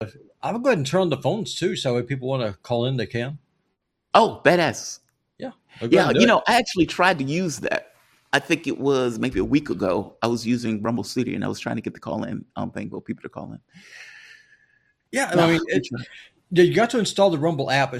I'll go ahead and turn on the phones too, so if people want to call in, they can. Oh, badass. Yeah, I'll go ahead Yeah, and do it. I actually tried to use that. I think it was maybe a week ago. I was using Rumble Studio and I was trying to get the call in thing for people to call in. Yeah, I Yeah, mean, yeah, you got to install the Rumble app.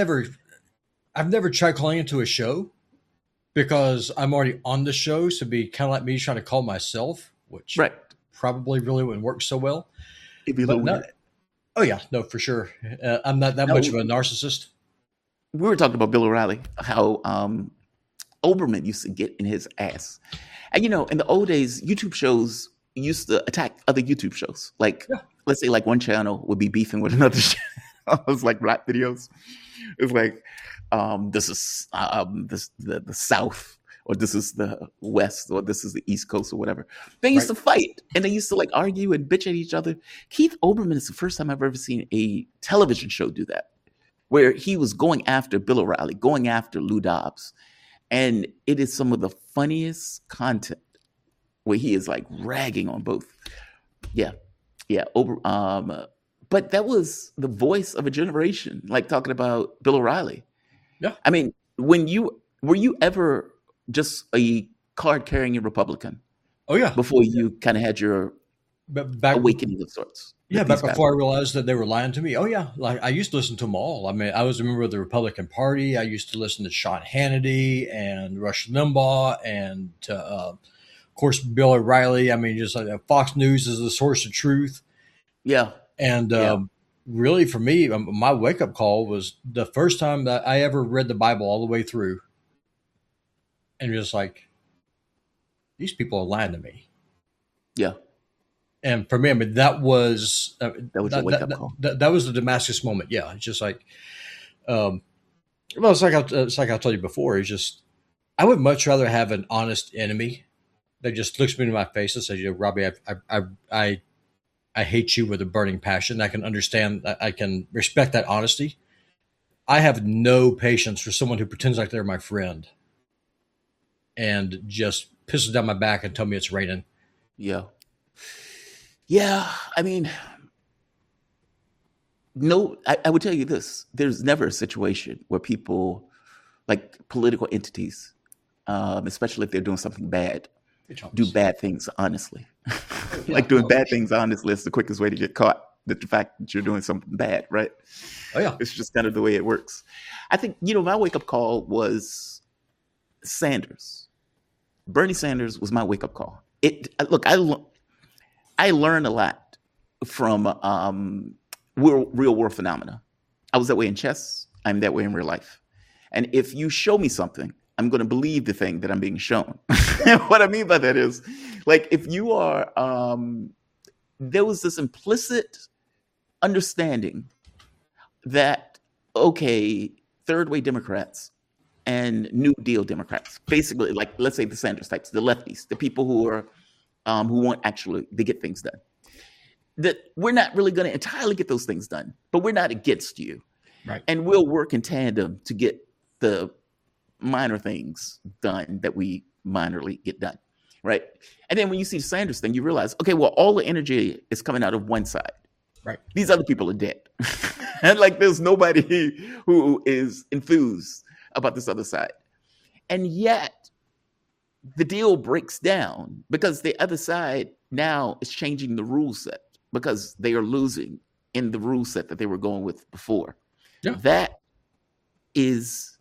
I've never tried calling into a show because I'm already on the show, so it'd be kind of like me trying to call myself, which right. probably really wouldn't work so well. It'd be a But little no, weird. oh yeah, no, for sure. I'm not that much No, of a narcissist. we were talking about Bill O'Reilly, how Oberman used to get in his ass. And in the old days, YouTube shows used to attack other YouTube shows. Like, Yeah, let's say, like one channel would be beefing with another channel. It was like rap videos. It's like, this is the South, or this is the West, or this is the East Coast, or whatever. They used right. to fight, and they used to like argue and bitch at each other. Keith Oberman is the first time I've ever seen a television show do that, where he was going after Bill O'Reilly, going after Lou Dobbs. And it is some of the funniest content where he is like ragging on both. Yeah. Yeah. But that was the voice of a generation, like talking about Bill O'Reilly. Yeah. I mean, were you ever just a card carrying Republican Oh yeah. before you kind of had your But back awakening of sorts Yeah, that back these guys before I were? realized that they were lying to me. Oh yeah, like I used to listen to them all. I mean, I was a member of the Republican Party. I used to listen to Sean Hannity and Rush Limbaugh, and of course Bill O'Reilly. I mean, just like Fox News is the source of truth. Yeah. And Yeah. really, for me, my wake up call was the first time that I ever read the Bible all the way through, and just like these people are lying to me. Yeah. And for me, I mean, that was That was your wake up call. that was the Damascus moment. Yeah, it's just like, um, well, it's like I told you before. It's just I would much rather have an honest enemy that just looks me in my face and says, "You know, Robbie, I I hate you with a burning passion." I can understand. I can respect that honesty. I have no patience for someone who pretends like they're my friend and just pisses down my back and tell me it's raining. Yeah. Yeah. I mean, no, I would tell you this. There's never a situation where people, like political entities, especially if they're doing something bad, do bad things honestly. Yeah. Like doing bad things honestly is the quickest way to get caught. That the fact that you're doing something bad, right? Oh yeah. It's just kind of the way it works. I think, my wake up call was Sanders. Bernie Sanders was my wake up call. Look, I learned a lot from real world phenomena. I was that way in chess. I'm that way in real life. And if you show me something, I'm going to believe the thing that I'm being shown. What I mean by that is, like, if you are, there was this implicit understanding that, okay, third way Democrats and New Deal Democrats, basically, like, let's say the Sanders types, the lefties, the people who are who want actually to get things done, that we're not really going to entirely get those things done, but we're not against you. Right. And we'll work in tandem to get the minor things done that we minorly get done. Right. And then when you see the Sanders thing, you realize, okay, well, all the energy is coming out of one side. Right. These other people are dead. And like, there's nobody who is enthused about this other side. And yet the deal breaks down because the other side now is changing the rule set because they are losing in the rule set that they were going with before. Yeah. That is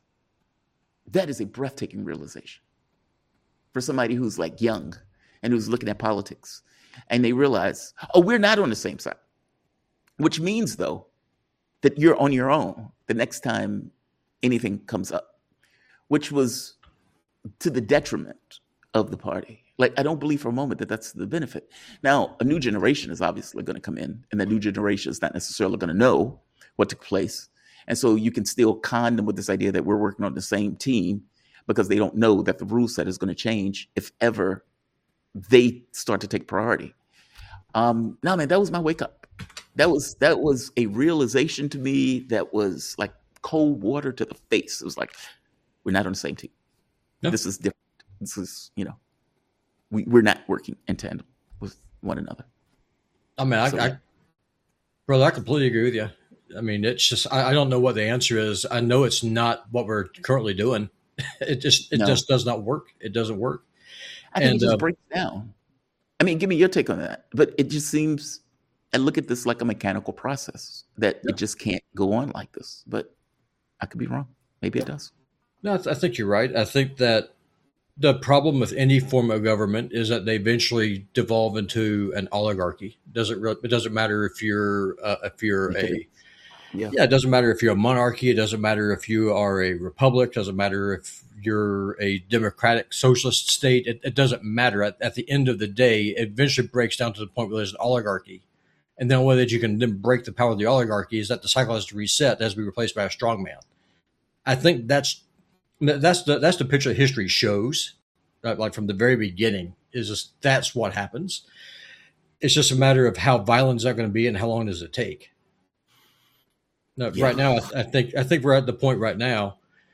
a breathtaking realization for somebody who's like young and who's looking at politics, and they realize, oh, we're not on the same side, which means though that you're on your own the next time anything comes up, which was to the detriment of the party. Like, I don't believe for a moment that that's the benefit. Now, a new generation is obviously going to come in, and the new generation is not necessarily going to know what took place. And so you can still con them with this idea that we're working on the same team because they don't know that the rule set is going to change if ever they start to take priority. No, man, that was my wake up. That was a realization to me that was like cold water to the face. It was like, we're not on the same team. No. This is different. This is, we're not working in tandem with one another. I mean, so, Brother, I completely agree with you. I mean, it's just I don't know what the answer is. I know it's not what we're currently doing. It No, just does not work. It doesn't work. I think it And just breaks down. I mean, give me your take on that. But it just seems, I look at this like a mechanical process that yeah, it just can't go on like this. But I could be wrong. Maybe it yeah. does. No, I think you're right. I think that the problem with any form of government is that they eventually devolve into an oligarchy. It doesn't matter if you're Make it. a Yeah. yeah. It doesn't matter if you're a monarchy. It doesn't matter if you are a republic. It doesn't matter if you're a democratic socialist state. It doesn't matter. At the end of the day, it eventually breaks down to the point where there's an oligarchy. And the only way that you can then break the power of the oligarchy is that the cycle has to reset, it has to be replaced by a strongman. I think that's the picture that history shows, right? Like from the very beginning, is just that's what happens. It's just a matter of how violent is that going to be and how long does it take. Now, Yeah. right now, I think we're at the point right now.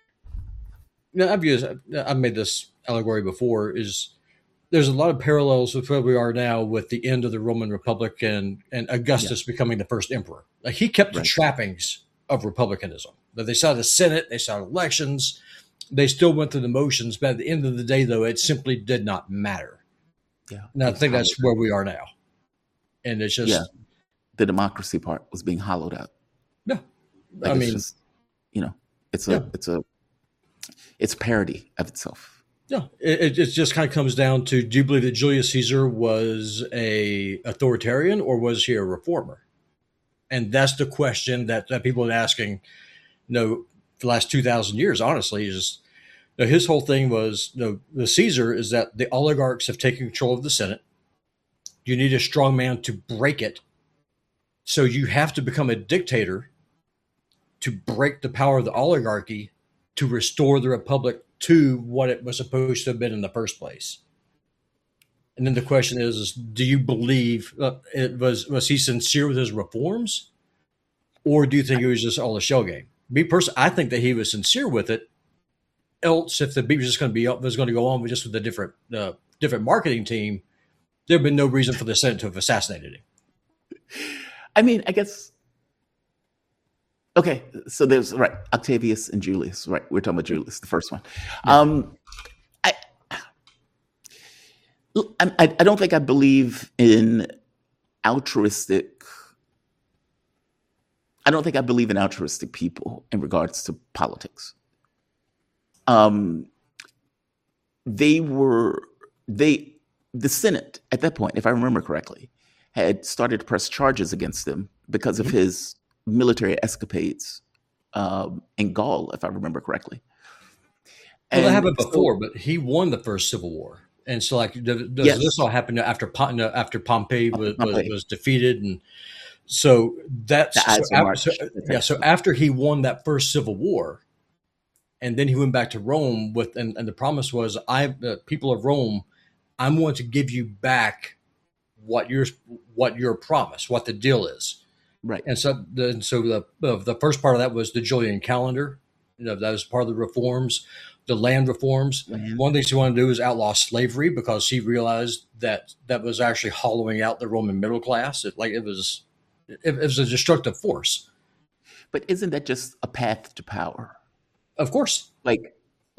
I've made this allegory before. Is there's a lot of parallels with where we are now with the end of the Roman Republic and Yeah. Augustus becoming the first emperor. Like he kept the Right. trappings of republicanism. That they saw the Senate, they saw elections, they still went through the motions, but at the end of the day, though, it simply did not matter. Yeah. And I It's think hollowed that's out. where we are now. And it's just, Yeah. The democracy part was being hollowed out. yeah. Like I it's mean, just, you know, yeah, it's parody of itself. yeah. It just kind of comes down to: do you believe that Julius Caesar was a authoritarian or was he a reformer? And that's the question that people have been asking. For the last 2,000 years, honestly, is his whole thing was the Caesar is that the oligarchs have taken control of the Senate. You need a strong man to break it. So you have to become a dictator to break the power of the oligarchy to restore the republic to what it was supposed to have been in the first place. And then the question is do you believe was he sincere with his reforms, or do you think it was just all a shell game? Me personally, I think that he was sincere with it. Else, if the beat was just going to go on with just with a different marketing team, there'd been no reason for the Senate to have assassinated him. I mean, I guess. Okay, so there's right Octavius and Julius. Right, we're talking about Julius, the first one. Yeah. I don't think I believe in altruistic. I don't think I believe in altruistic people in regards to politics. They were the Senate at that point, if I remember correctly, had started to press charges against them because of his military escapades in Gaul, if I remember correctly. Well, that And happened so, before, but he won the first Civil War, and so like does yes, this all happen after Pompey after Pompey, was defeated, and so the that's Ides of March. so after he won that first Civil War, and then he went back to Rome and the promise was, people of Rome, I'm going to give you back what your promise, what the deal is. Right. And so the first part of that was the Julian calendar. That was part of the reforms, the land reforms. Land. One of the things he wanted to do was outlaw slavery because he realized that was actually hollowing out the Roman middle class. It was a destructive force. But isn't that just a path to power? Of course. Like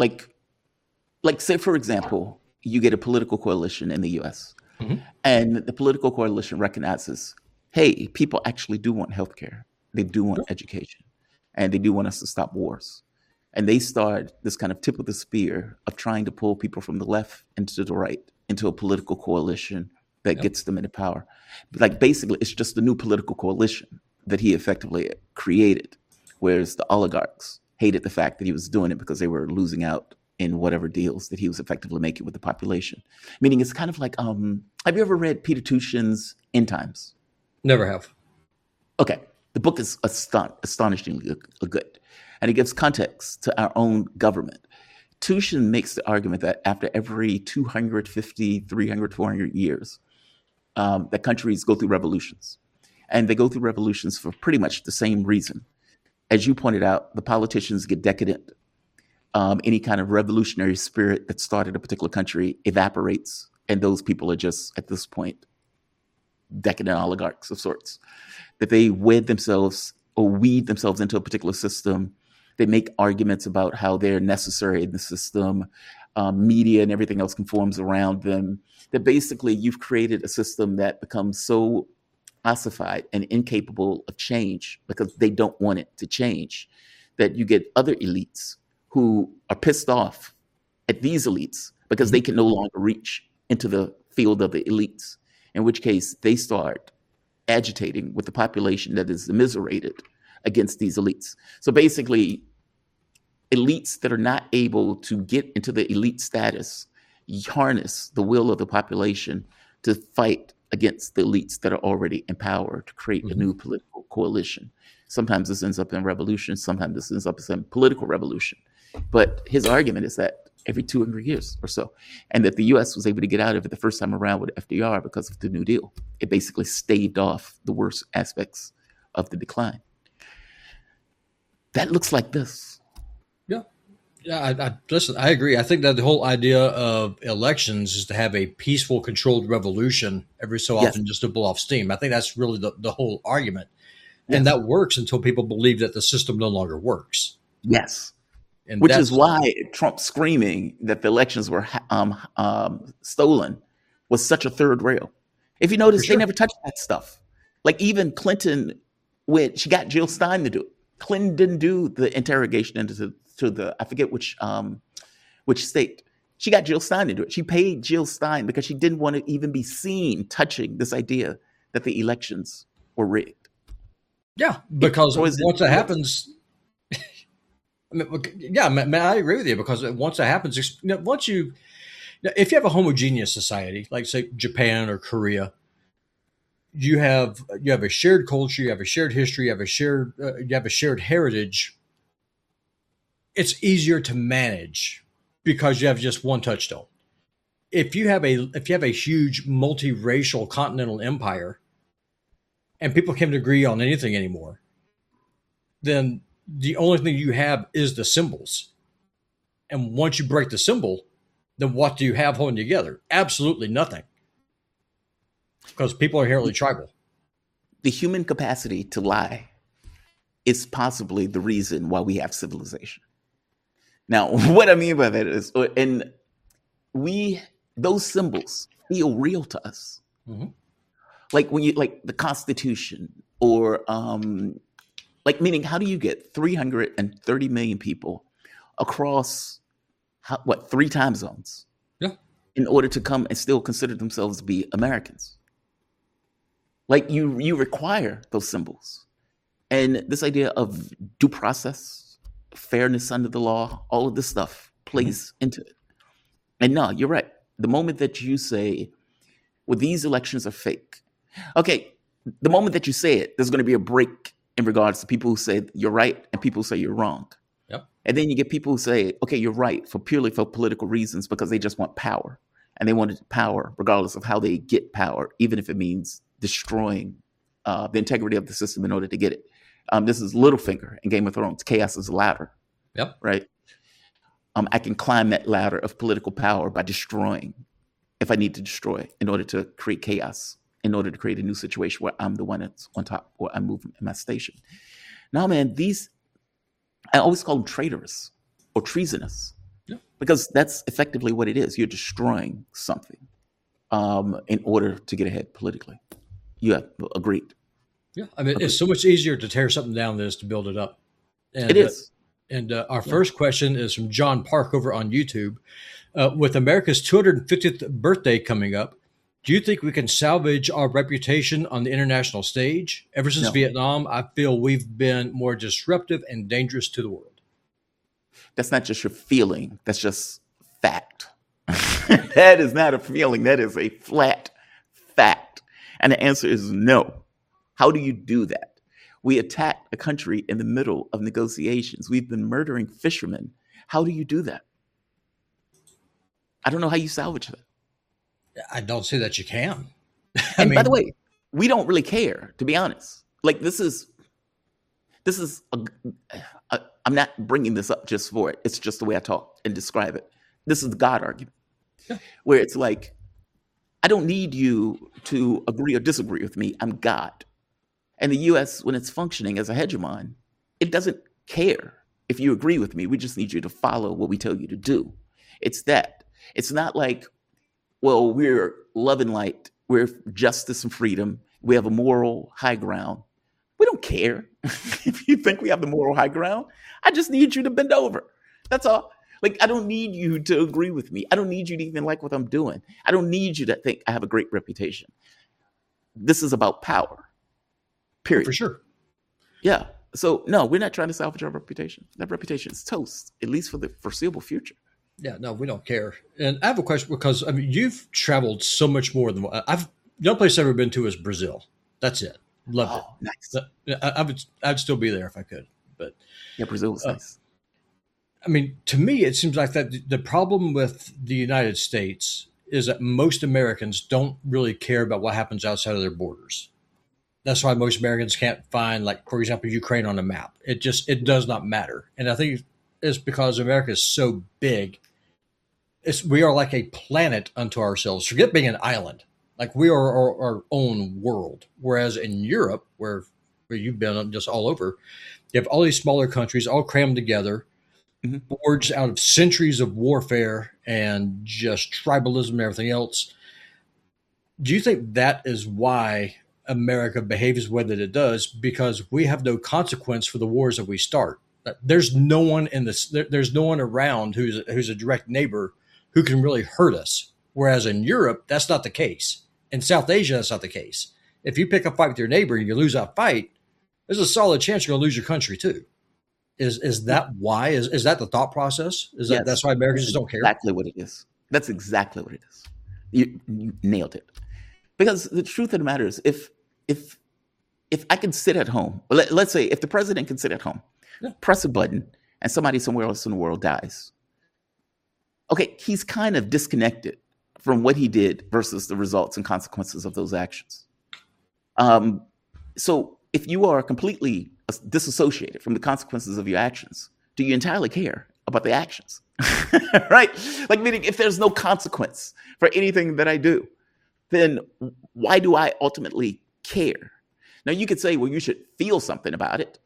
say, for example, you get a political coalition in the US, Mhm. and the political coalition recognizes, hey, people actually do want healthcare. They do want education, and they do want us to stop wars. And they start this kind of tip of the spear of trying to pull people from the left into the right into a political coalition that Yep. gets them into power. Like basically, it's just a new political coalition that he effectively created, whereas the oligarchs hated the fact that he was doing it because they were losing out in whatever deals that he was effectively making with the population. Meaning it's kind of like, have you ever read Peter Tushin's End Times? Never have. Okay. The book is astonishingly good, and it gives context to our own government. Tushin makes the argument that after every 250, 300, 400 years, that countries go through revolutions. And they go through revolutions for pretty much the same reason. As you pointed out, the politicians get decadent. Any kind of revolutionary spirit that started a particular country evaporates, and those people are just, at this point, decadent oligarchs of sorts, that they wed themselves or weed themselves into a particular system. They make arguments about how they're necessary in the system. Media and everything else conforms around them. That basically you've created a system that becomes so ossified and incapable of change because they don't want it to change, that you get other elites who are pissed off at these elites because they can no longer reach into the field of the elites, in which case they start agitating with the population that is immiserated against these elites. So basically, elites that are not able to get into the elite status harness the will of the population to fight against the elites that are already in power to create a new political coalition. Sometimes this ends up in revolution. Sometimes this ends up in political revolution. But his argument is that every 200 years or so, and that the U.S. was able to get out of it the first time around with FDR because of the New Deal. It basically staved off the worst aspects of the decline. That looks like this. Yeah, listen, I agree. I think that the whole idea of elections is to have a peaceful, controlled revolution every so often, just to blow off steam. I think that's really the whole argument. And that works until people believe that the system no longer works. Yes. And which is why Trump screaming that the elections were stolen was such a third rail. If you notice, they never touched that stuff. Like even Clinton, when she got Jill Stein to do it, Clinton didn't do the interrogation into the I forget which state. She got Jill Stein to do it. She paid Jill Stein because she didn't want to even be seen touching this idea that the elections were rigged. Yeah, because once it happens, I agree with you, because once it happens, if you have a homogeneous society, like say Japan or Korea, you have a shared culture, you have a shared history, you have a shared heritage. It's easier to manage because you have just one touchstone. If you have a huge multiracial continental empire and people can't agree on anything anymore, then the only thing you have is the symbols. And once you break the symbol, then what do you have holding together? Absolutely nothing. Because people are inherently tribal. The human capacity to lie is possibly the reason why we have civilization. Now, what I mean by that is, and those symbols feel real to us. Mm-hmm. Like when like the Constitution or meaning how do you get 330 million people across 3 time zones in order to come and still consider themselves to be Americans? Like you require those symbols. And this idea of due process, fairness under the law, all of this stuff plays into it. And no, you're right. The moment that you say, well, these elections are fake. Okay, the moment that you say it, there's going to be a break in regards to people who say you're right and people who say you're wrong. Yep. And then you get people who say, okay, you're right purely for political reasons because they just want power. And they want power regardless of how they get power, even if it means destroying the integrity of the system in order to get it. This is Littlefinger in Game of Thrones. Chaos is a ladder. Yep. Right. I can climb that ladder of political power by destroying, if I need to destroy, in order to create chaos, in order to create a new situation where I'm the one that's on top, or I move in my station. Now, man, I always call them traitorous or treasonous, because that's effectively what it is. You're destroying something in order to get ahead politically. Yeah, agreed. Yeah, I mean, it's so much easier to tear something down than it is to build it up. And, it is. Our first question is from John Park over on YouTube. With America's 250th birthday coming up, do you think we can salvage our reputation on the international stage? Ever since Vietnam, I feel we've been more disruptive and dangerous to the world. That's not just your feeling. That's just fact. That is not a feeling. That is a flat fact. And the answer is no. How do you do that? We attacked a country in the middle of negotiations. We've been murdering fishermen. How do you do that? I don't know how you salvage that. I don't see that you can. By the way, we don't really care, to be honest. Like I'm not bringing this up just for it. It's just the way I talk and describe it. This is the God argument, where it's like, I don't need you to agree or disagree with me. I'm God. And the US, when it's functioning as a hegemon, it doesn't care if you agree with me. We just need you to follow what we tell you to do. It's that. It's not like, well, we're love and light, we're justice and freedom, we have a moral high ground. We don't care if you think we have the moral high ground. I just need you to bend over. That's all. Like, I don't need you to agree with me. I don't need you to even like what I'm doing. I don't need you to think I have a great reputation. This is about power. Period. For sure. Yeah. So no, we're not trying to salvage our reputation. That reputation is toast, at least for the foreseeable future. Yeah, no, we don't care. And I have a question because I mean, you've traveled so much more than I've. The only place I've ever been to is Brazil. That's it. Loved it. Nice. I'd still be there if I could. But yeah, Brazil was nice. I mean, to me, it seems like that the problem with the United States is that most Americans don't really care about what happens outside of their borders. That's why most Americans can't find, like, for example, Ukraine on a map. It does not matter. And I think it's because America is so big. We are like a planet unto ourselves. Forget being an island. Like, we are our own world. Whereas in Europe, where you've been just all over, you have all these smaller countries all crammed together, forged out of centuries of warfare and just tribalism and everything else. Do you think that is why America behaves the way that it does? Because we have no consequence for the wars that we start. There's no one there's no one around who's a direct neighbor who can really hurt us. Whereas in Europe, that's not the case. In South Asia, that's not the case. If you pick a fight with your neighbor and you lose that fight, there's a solid chance you're going to lose your country too. Is that why? Is that the thought process? Yes, that's why Americans just don't care? Exactly what it is. That's exactly what it is. You nailed it. Because the truth of the matter is, if I can sit at home, let's say if the president can sit at home, press a button, and somebody somewhere else in the world dies. Okay, he's kind of disconnected from what he did versus the results and consequences of those actions. So if you are completely disassociated from the consequences of your actions, do you entirely care about the actions? Right? Like, meaning, if there's no consequence for anything that I do, then why do I ultimately care? Now, you could say, well, you should feel something about it.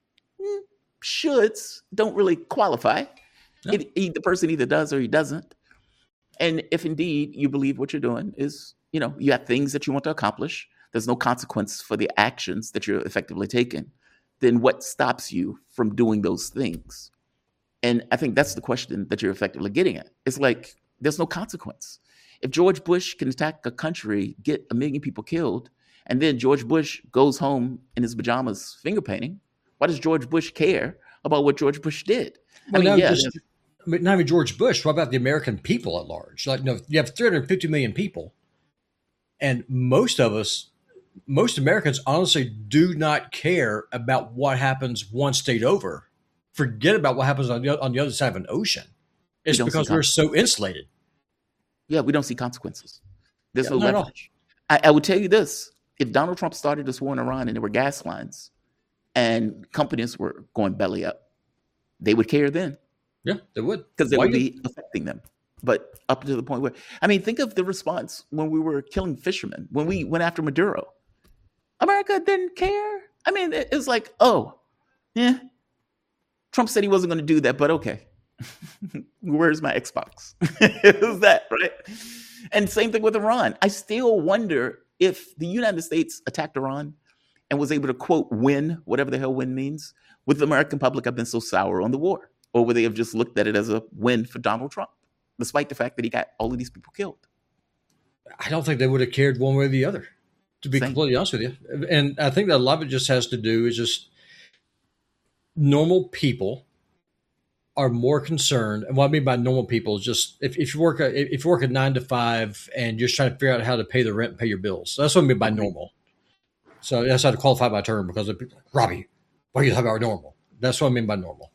Shoulds don't really qualify. No. The person either does or he doesn't. And if indeed you believe what you're doing is, you have things that you want to accomplish, there's no consequence for the actions that you're effectively taking, then what stops you from doing those things? And I think that's the question that you're effectively getting at. It's like, there's no consequence. If George Bush can attack a country, get 1 million people killed, and then George Bush goes home in his pajamas finger painting, why does George Bush care about what George Bush did? Well, not even George Bush. What about the American people at large? Like, you have 350 million people, and most Americans honestly do not care about what happens one state over. Forget about what happens on the other side of an ocean. It's because we're so insulated. Yeah, we don't see consequences. There's no leverage. I would tell you this. If Donald Trump started this war in Iran and there were gas lines and companies were going belly up, they would care then. Yeah, they would. Because it would be affecting them. But up to the point where, think of the response when we were killing fishermen, when we went after Maduro. America didn't care. It was like, oh, yeah. Trump said he wasn't going to do that, but okay. Where's my Xbox? It was that, right? And same thing with Iran. I still wonder if the United States attacked Iran and was able to, quote, win, whatever the hell win means, would the American public have been so sour on the war? Or would they have just looked at it as a win for Donald Trump, despite the fact that he got all of these people killed? I don't think they would have cared one way or the other, to be completely honest with you. And I think that a lot of it just has to do is just normal people are more concerned. And what I mean by normal people is just if you work a 9 to 5 and you're just trying to figure out how to pay the rent and pay your bills. So that's what I mean by normal. So that's how to qualify my term, because of people like, Robbie, what are you talking about normal? That's what I mean by normal.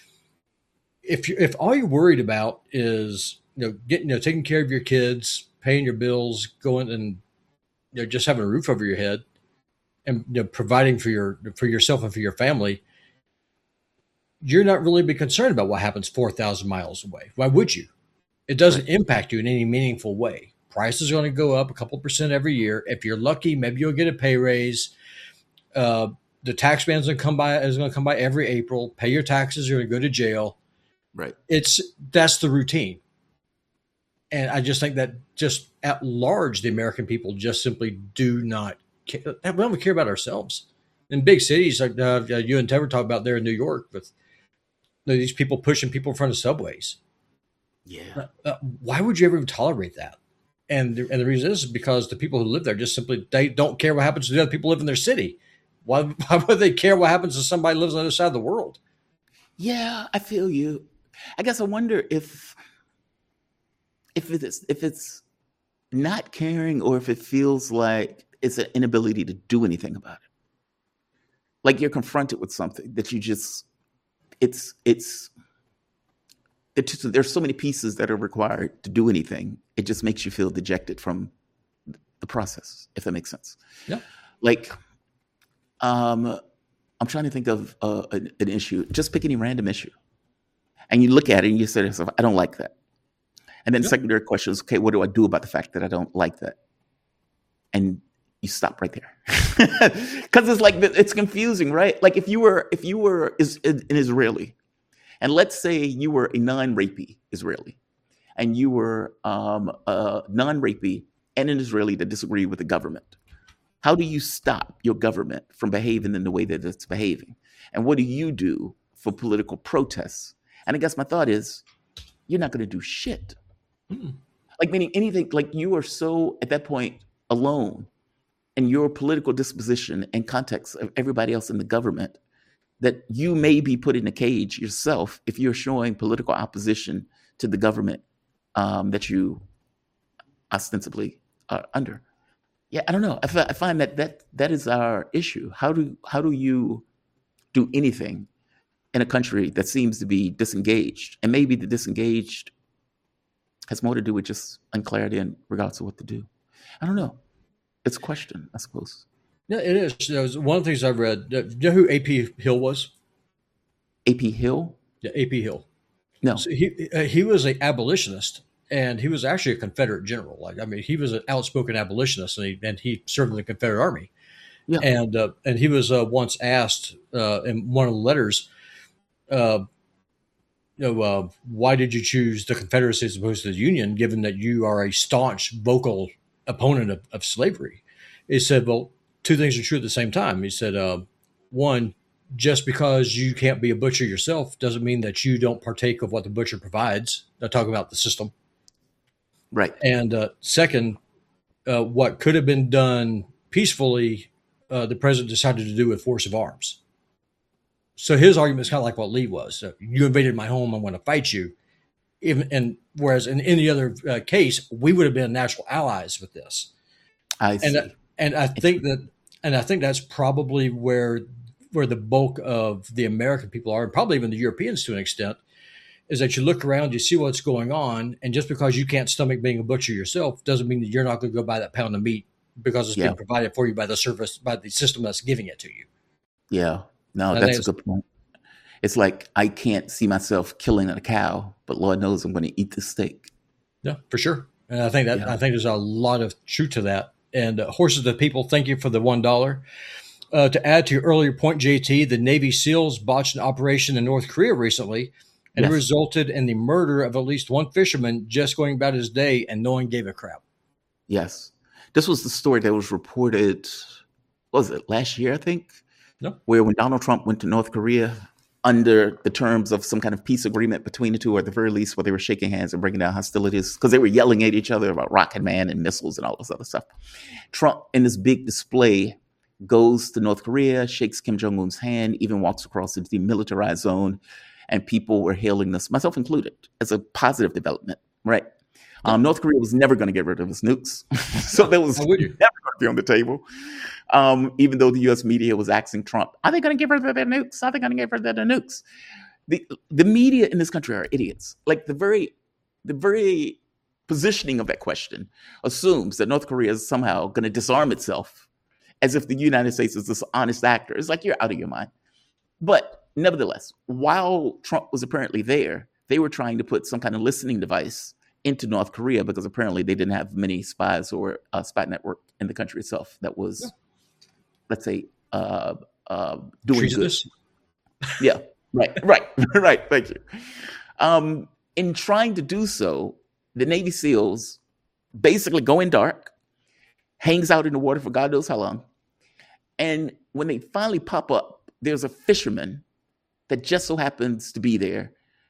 If all you're worried about is taking care of your kids, paying your bills, going and just having a roof over your head, and providing for yourself and for your family, you're not really be concerned about what happens 4,000 miles away. Why would you? It doesn't impact you in any meaningful way. prices are going to go up a couple percent every year. If you're lucky, maybe you'll get a pay raise. The tax man's going to come by every April. Pay your taxes. You're going to go to jail. Right. That's the routine. And I just think that just at large, the American people just simply do not care. We don't care about ourselves. In big cities, like you and Ted were talking about there in New York, with these people pushing people in front of subways. Yeah. Why would you ever even tolerate that? And the reason is because the people who live there just simply, they don't care what happens to the other people who live in their city. Why would they care what happens to somebody who lives on the other side of the world? Yeah, I feel you. I guess I wonder if it's not caring, or if it feels like it's an inability to do anything about it. Like you're confronted with something that you just, there's so many pieces that are required to do anything. It just makes you feel dejected from the process, if that makes sense. Yeah. Like, I'm trying to think of an issue. Just pick any random issue, and you look at it and you say to yourself, I don't like that. And then the secondary question is, okay, what do I do about the fact that I don't like that? And you stop right there. Because it's like, it's confusing, right? Like if you were an Israeli, and let's say you were a non-rapey Israeli, and you were a non-rapey and an Israeli that disagreed with the government. How do you stop your government from behaving in the way that it's behaving? And what do you do for political protests? And I guess my thought is, you're not going to do shit. Like, meaning anything, like you are so at that point alone in your political disposition and context of everybody else in the government that you may be put in a cage yourself if you're showing political opposition to the government that you ostensibly are under. Yeah, I don't know. I find that is our issue. How do you do anything in a country that seems to be disengaged? And maybe the disengaged has more to do with just unclarity in regards to what to do. I don't know. It's a question, I suppose. Yeah, it is. There's one of the things I've read. Do you know who A.P. Hill was? A.P. Hill? Yeah, A.P. Hill. No. So he was an abolitionist, and he was actually a Confederate general. Like, I mean, he was an outspoken abolitionist, and he served in the Confederate Army. Yeah. And he was once asked in one of the letters, why did you choose the Confederacy as opposed to the Union, given that you are a staunch, vocal opponent of slavery? He said, well, two things are true at the same time. He said, one, just because you can't be a butcher yourself doesn't mean that you don't partake of what the butcher provides. They're talking about the system. Right. And second, what could have been done peacefully, the president decided to do with force of arms. So his argument is kind of like what Lee was. You invaded my home, I'm going to fight you. Whereas in any other case, we would have been natural allies with this. I see. And I think that's probably where the bulk of the American people are, and probably even the Europeans to an extent, is that you look around, you see what's going on, and just because you can't stomach being a butcher yourself doesn't mean that you're not going to go buy that pound of meat because it's being provided for you by the system that's giving it to you. Yeah. No, that's a good point. It's like, I can't see myself killing a cow, but Lord knows I'm going to eat the steak. Yeah, for sure. And I think there's a lot of truth to that. And Horses of the People, thank you for the $1. To add to your earlier point, JT, the Navy SEALs botched an operation in North Korea recently, and it resulted in the murder of at least one fisherman just going about his day, and no one gave a crap. Yes. This was the story that was reported, what was it, last year, I think? No. Where when Donald Trump went to North Korea under the terms of some kind of peace agreement between the two, or at the very least where they were shaking hands and bringing down hostilities, because they were yelling at each other about Rocket Man and missiles and all this other stuff. Trump, in this big display, goes to North Korea, shakes Kim Jong-un's hand, even walks across the demilitarized zone, and people were hailing this, myself included, as a positive development, right? North Korea was never going to get rid of its nukes. So that was never going to be on the table. Even though the U.S. media was asking Trump, are they going to get rid of their nukes? Are they going to get rid of their nukes? The media in this country are idiots. Like the very positioning of that question assumes that North Korea is somehow going to disarm itself as if the United States is this honest actor. It's like, you're out of your mind. But nevertheless, while Trump was apparently there, they were trying to put some kind of listening device into North Korea because apparently they didn't have many spies or a spy network in the country itself that was, let's say, doing good. Treasonous. Yeah, right. Right. Thank you. In trying to do so, the Navy SEALs basically go in dark, hangs out in the water for God knows how long. And when they finally pop up, there's a fisherman that just so happens to be there,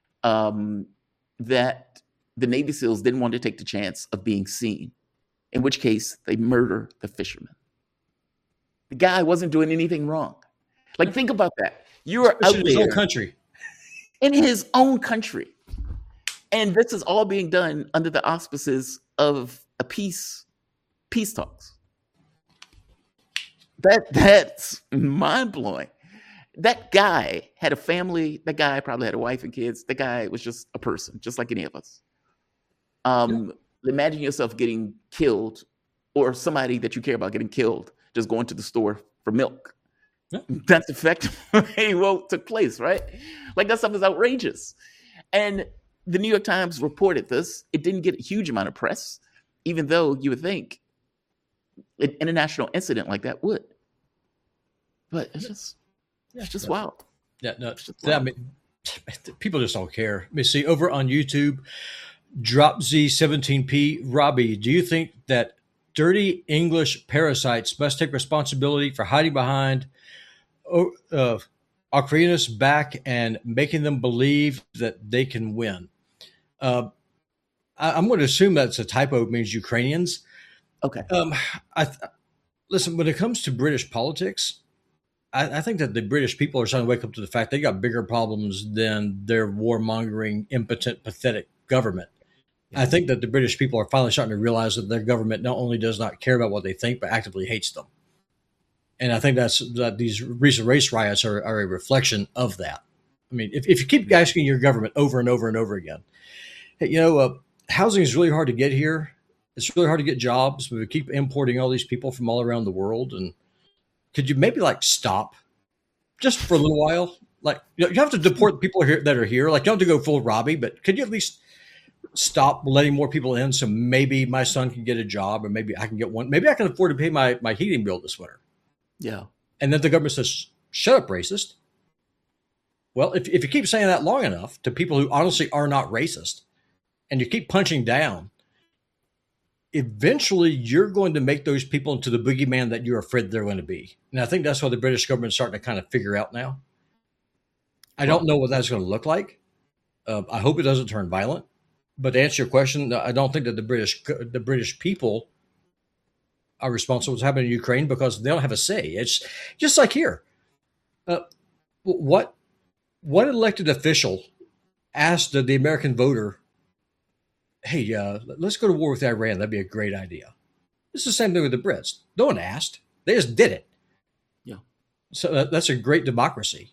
that the Navy SEALs didn't want to take the chance of being seen, in which case they murder the fisherman. The guy wasn't doing anything wrong. Like, think about that. You are out In his there own country. in his own country. And this is all being done under the auspices of a peace talks. That's mind-blowing. That guy had a family. That guy probably had a wife and kids. That guy was just a person, just like any of us. Imagine yourself getting killed, or somebody that you care about getting killed, just going to the store for milk. Yeah. That's effectively what took place, right? Like, that stuff is outrageous. And the New York Times reported this. It didn't get a huge amount of press, even though you would think an international incident like that would. But it's just wild. Yeah, no, I mean, people just don't care. Let me see, over on YouTube, DropZ17P, Robbie, do you think that dirty English parasites must take responsibility for hiding behind Ukraine's back and making them believe that they can win? I'm going to assume that's a typo. It means Ukrainians. Okay. Listen, when it comes to British politics, I think that the British people are starting to wake up to the fact they got bigger problems than their warmongering, impotent, pathetic government. Yeah. I think that the British people are finally starting to realize that their government not only does not care about what they think, but actively hates them. And I think that these recent race riots are a reflection of that. I mean, if you keep asking your government over and over and over again, hey, housing is really hard to get here. It's really hard to get jobs. We keep importing all these people from all around the world. And could you maybe stop just for a little while? You have to deport people here that are here. You don't have to go full Robbie, but could you at least stop letting more people in so maybe my son can get a job, or maybe I can get one. Maybe I can afford to pay my heating bill this winter. Yeah. And then the government says, shut up, racist. Well, if you keep saying that long enough to people who honestly are not racist, and you keep punching down, eventually you're going to make those people into the boogeyman that you're afraid they're going to be. And I think that's what the British government's starting to kind of figure out now. I don't know what that's going to look like. I hope it doesn't turn violent. But to answer your question, I don't think that the British people are responsible for what's happening in Ukraine because they don't have a say. It's just like here. What elected official asked the American voter, hey, let's go to war with Iran. That'd be a great idea. It's the same thing with the Brits. No one asked. They just did it. Yeah. So that's a great democracy.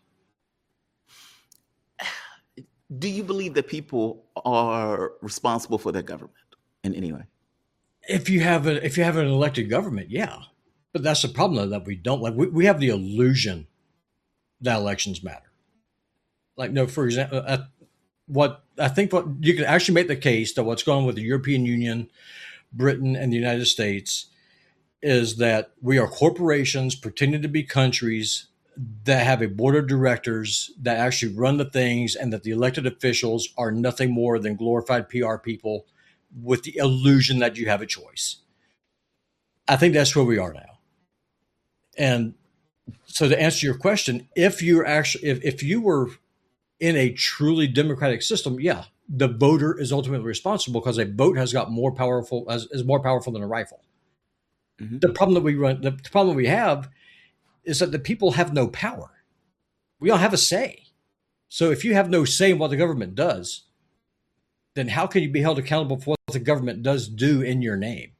Do you believe that people are responsible for their government in any way? If you have an elected government, yeah. But that's the problem, though, that we don't. We have the illusion that elections matter. For example, what you can actually make the case that what's going on with the European Union, Britain, and the United States is that we are corporations pretending to be countries that have a board of directors that actually run the things, and that the elected officials are nothing more than glorified PR people with the illusion that you have a choice. I think that's where we are now. And so to answer your question, if you were in a truly democratic system, yeah, the voter is ultimately responsible because a vote has got more powerful is more powerful than a rifle. Mm-hmm. The problem we have is that the people have no power. We don't have a say. So if you have no say in what the government does, then how can you be held accountable for what the government does do in your name?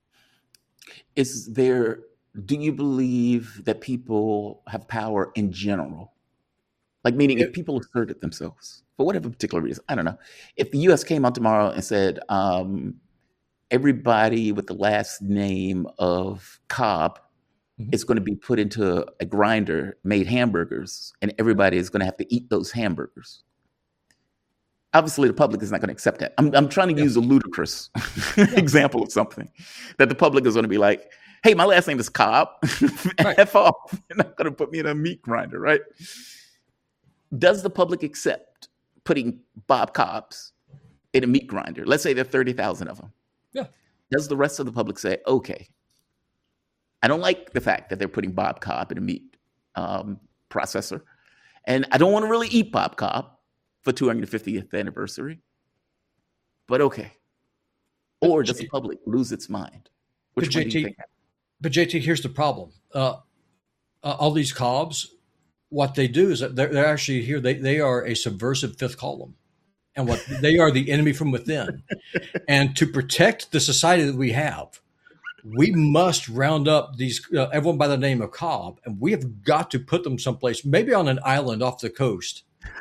Do you believe that people have power in general? Meaning if people asserted themselves for whatever particular reason, I don't know. If the U.S. came out tomorrow and said, everybody with the last name of Cobb is going to be put into a grinder, made hamburgers, and everybody is going to have to eat those hamburgers. Obviously, the public is not going to accept that. I'm trying to use a ludicrous example of something that the public is going to be like, hey, my last name is Cobb. Right. F off. You're not going to put me in a meat grinder, right? Does the public accept putting Bob Cobbs in a meat grinder? Let's say there are 30,000 of them. Yeah. Does the rest of the public say, okay, I don't like the fact that they're putting Bob Cobb in a meat processor, and I don't want to really eat Bob Cobb for 250th anniversary, but okay. Or does the public lose its mind? Which one do you think? But JT, here's the problem. All these Cobbs, what they do is that they're actually here. They are a subversive fifth column, and what they are the enemy from within. And to protect the society that we have, we must round up these everyone by the name of Cobb, and we have got to put them someplace, maybe on an island off the coast,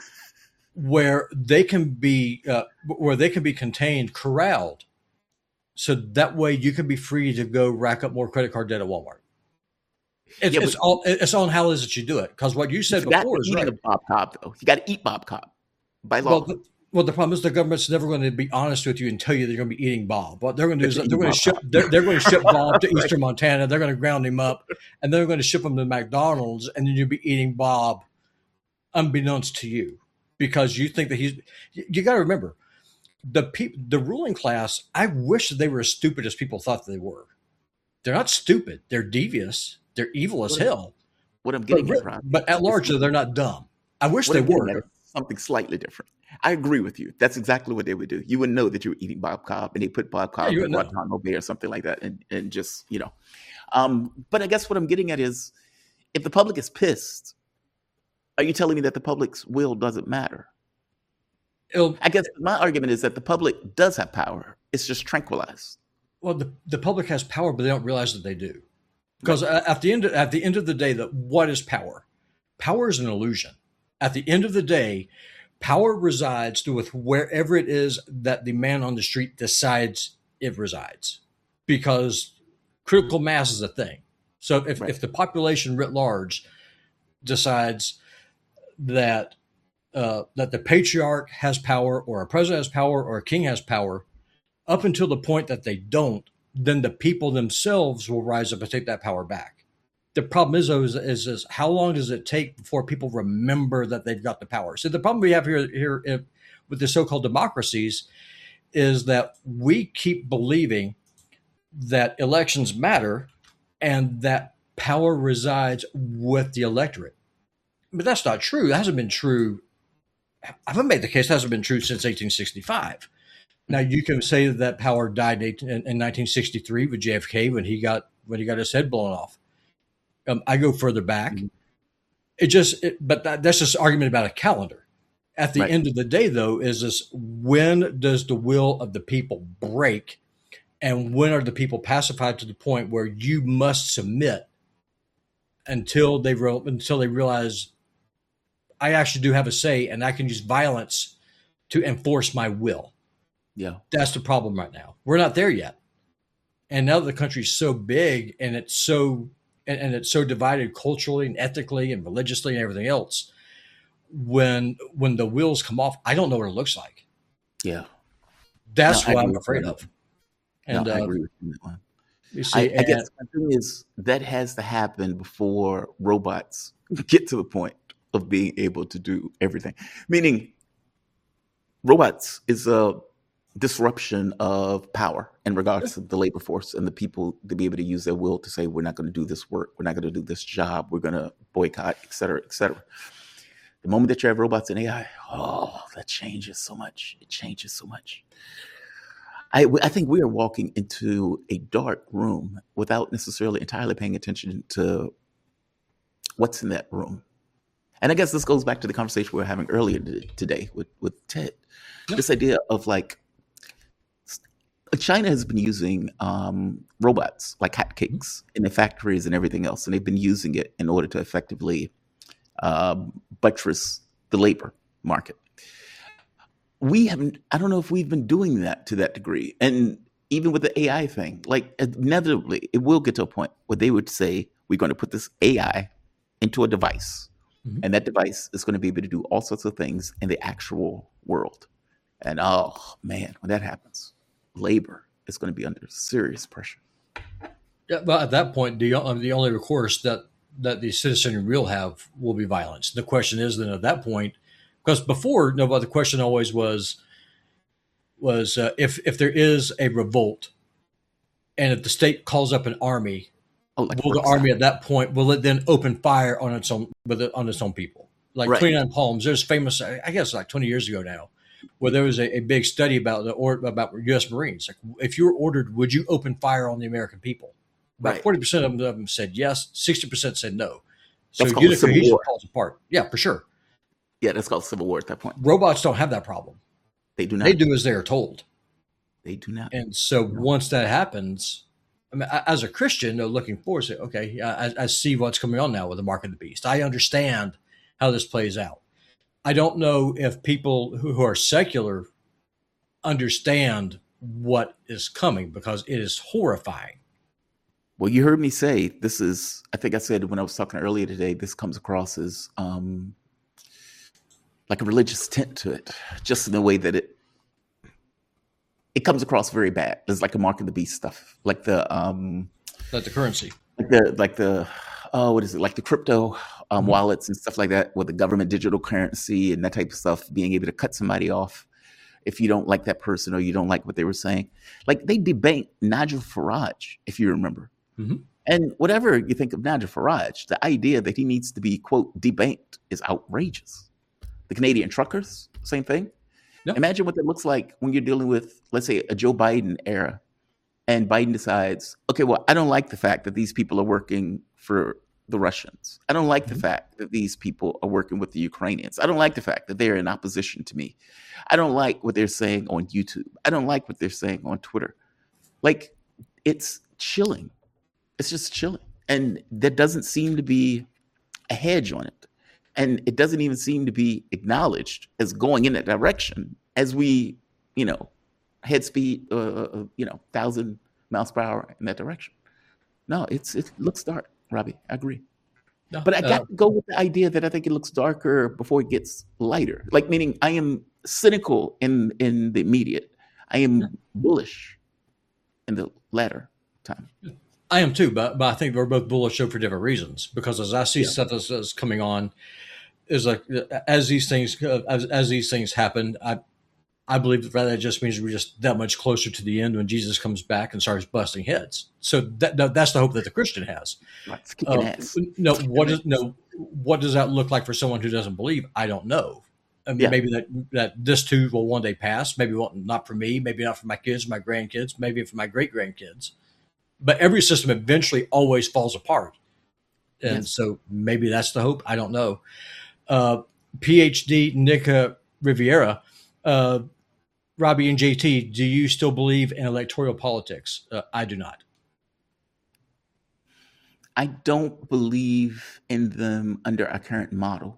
where they can be contained, corralled, so that way you can be free to go rack up more credit card debt at Walmart. It's on how is it you do it, because what you said before is right. Bob Cobb, though. You got to eat Bob Cobb by law. Well, the problem is the government's never going to be honest with you and tell you they're going to be eating Bob. What they're going to do is they're going to ship Bob to Eastern Montana. They're going to ground him up, and they're going to ship him to McDonald's, and then you'll be eating Bob, unbeknownst to you, because you think that he's. You got to remember, the ruling class. I wish that they were as stupid as people thought they were. They're not stupid. They're devious. They're evil as hell. What I'm getting at, but at large, they're not dumb. I wish they were. Something slightly different. I agree with you. That's exactly what they would do. You wouldn't know that you were eating Bob Cobb, and they put Bob Cobb in Guantanamo Bay or something like that, and just, you know. But I guess what I'm getting at is, if the public is pissed, are you telling me that the public's will doesn't matter? I guess my argument is that the public does have power. It's just tranquilized. Well, the public has power, but they don't realize that they do. Because at the end of the day, what is power? Power is an illusion. At the end of the day, power resides with wherever it is that the man on the street decides it resides, because critical mass is a thing. So if the population writ large decides that the patriarch has power, or a president has power, or a king has power, up until the point that they don't, then the people themselves will rise up and take that power back. The problem is, though, is how long does it take before people remember that they've got the power? So the problem we have here with the so-called democracies is that we keep believing that elections matter and that power resides with the electorate. But that's not true. It hasn't been true. I haven't made the case. It hasn't been true since 1865. Now, you can say that power died in 1963 with JFK when he got his head blown off. I go further back. But that's just an argument about a calendar. At the end of the day, though, is this: when does the will of the people break, and when are the people pacified to the point where you must submit until they realize I actually do have a say and I can use violence to enforce my will. Yeah, that's the problem right now. We're not there yet, and now that the country's so big and it's so divided culturally and ethically and religiously and everything else, when the wheels come off, I don't know what it looks like. Yeah, that's what I'm afraid of. And I agree with you on that one. You see, I guess the thing is that has to happen before robots get to the point of being able to do everything. Meaning, robots is a disruption of power in regards to the labor force and the people to be able to use their will to say, we're not going to do this work, we're not going to do this job, we're going to boycott, et cetera, et cetera. The moment that you have robots and AI, that changes so much. It changes so much. I think we are walking into a dark room without necessarily entirely paying attention to what's in that room. And I guess this goes back to the conversation we were having earlier today with Ted. Yep. This idea of like, China has been using robots like hotcakes in their factories and everything else, and they've been using it in order to effectively buttress the labor market. We haven't. I don't know if we've been doing that to that degree, and even with the AI thing, like inevitably, it will get to a point where they would say, "We're going to put this AI into a device, and that device is going to be able to do all sorts of things in the actual world." And oh man, when that happens, labor is going to be under serious pressure. Yeah, but at that point, the only recourse that the citizen will have will be violence. The question is then at that point, because before, no, but the question always was if there is a revolt, and if the state calls up an army, Like will the army at that point will it then open fire on its own on its own people? Like right. 29 Palms, there's famous, I guess like 20 years ago now, where there was a big study about about U.S. Marines. Like if you were ordered, would you open fire on the American people? About 40% of them said yes, 60% said no. So unit cohesion falls apart. Yeah, for sure. Yeah, that's called civil war at that point. Robots don't have that problem. They do not. They do as they are told. They do not. And so once that happens, I mean, as a Christian, looking forward to, okay, I see what's coming on now with the mark of the beast. I understand how this plays out. I don't know if people who are secular understand what is coming because it is horrifying. Well, you heard me say this is, I think I said when I was talking earlier today, this comes across as like a religious tint to it, just in the way that it comes across very bad. It's like a mark of the beast stuff, like the currency, like the what is it, like the crypto wallets and stuff like that, with the government digital currency and that type of stuff, being able to cut somebody off if you don't like that person or you don't like what they were saying. Like they debanked Nigel Farage, if you remember. Mm-hmm. And whatever you think of Nigel Farage, the idea that he needs to be, quote, debanked is outrageous. The Canadian truckers, same thing. Yep. Imagine what that looks like when you're dealing with, let's say, a Joe Biden era. And Biden decides, okay, well, I don't like the fact that these people are working for the Russians. I don't like the fact that these people are working with the Ukrainians. I don't like the fact that they're in opposition to me. I don't like what they're saying on YouTube. I don't like what they're saying on Twitter. Like, it's chilling. It's just chilling. And there doesn't seem to be a hedge on it. And it doesn't even seem to be acknowledged as going in that direction as we, head speed, 1,000 miles per hour in that direction. No, it looks dark, Robbie. I agree. No, but I got to go with the idea that I think it looks darker before it gets lighter. Like, meaning I am cynical in the immediate. I am bullish in the latter time. I am too, but I think we're both bullish for different reasons. Because as I see stuff that's coming on, is like as these things happen, I believe that just means we're just that much closer to the end when Jesus comes back and starts busting heads. So that's the hope that the Christian has. What does that look like for someone who doesn't believe? I don't know. I mean, maybe that this too will one day pass. Maybe not for me. Maybe not for my kids, my grandkids. Maybe for my great grandkids. But every system eventually always falls apart. And so maybe that's the hope. I don't know. PhD Nick Riviera, Robbie and JT, do you still believe in electoral politics? I do not. I don't believe in them under our current model.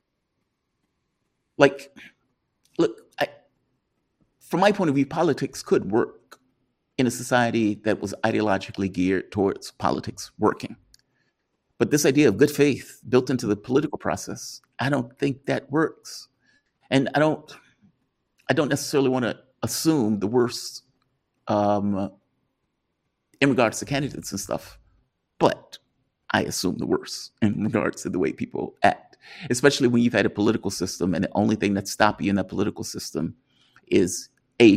Like, look, from my point of view, politics could work in a society that was ideologically geared towards politics working. But this idea of good faith built into the political process, I don't think that works. And I don't necessarily want to assume the worst in regards to candidates and stuff, but I assume the worst in regards to the way people act, especially when you've had a political system and the only thing that stops you in that political system is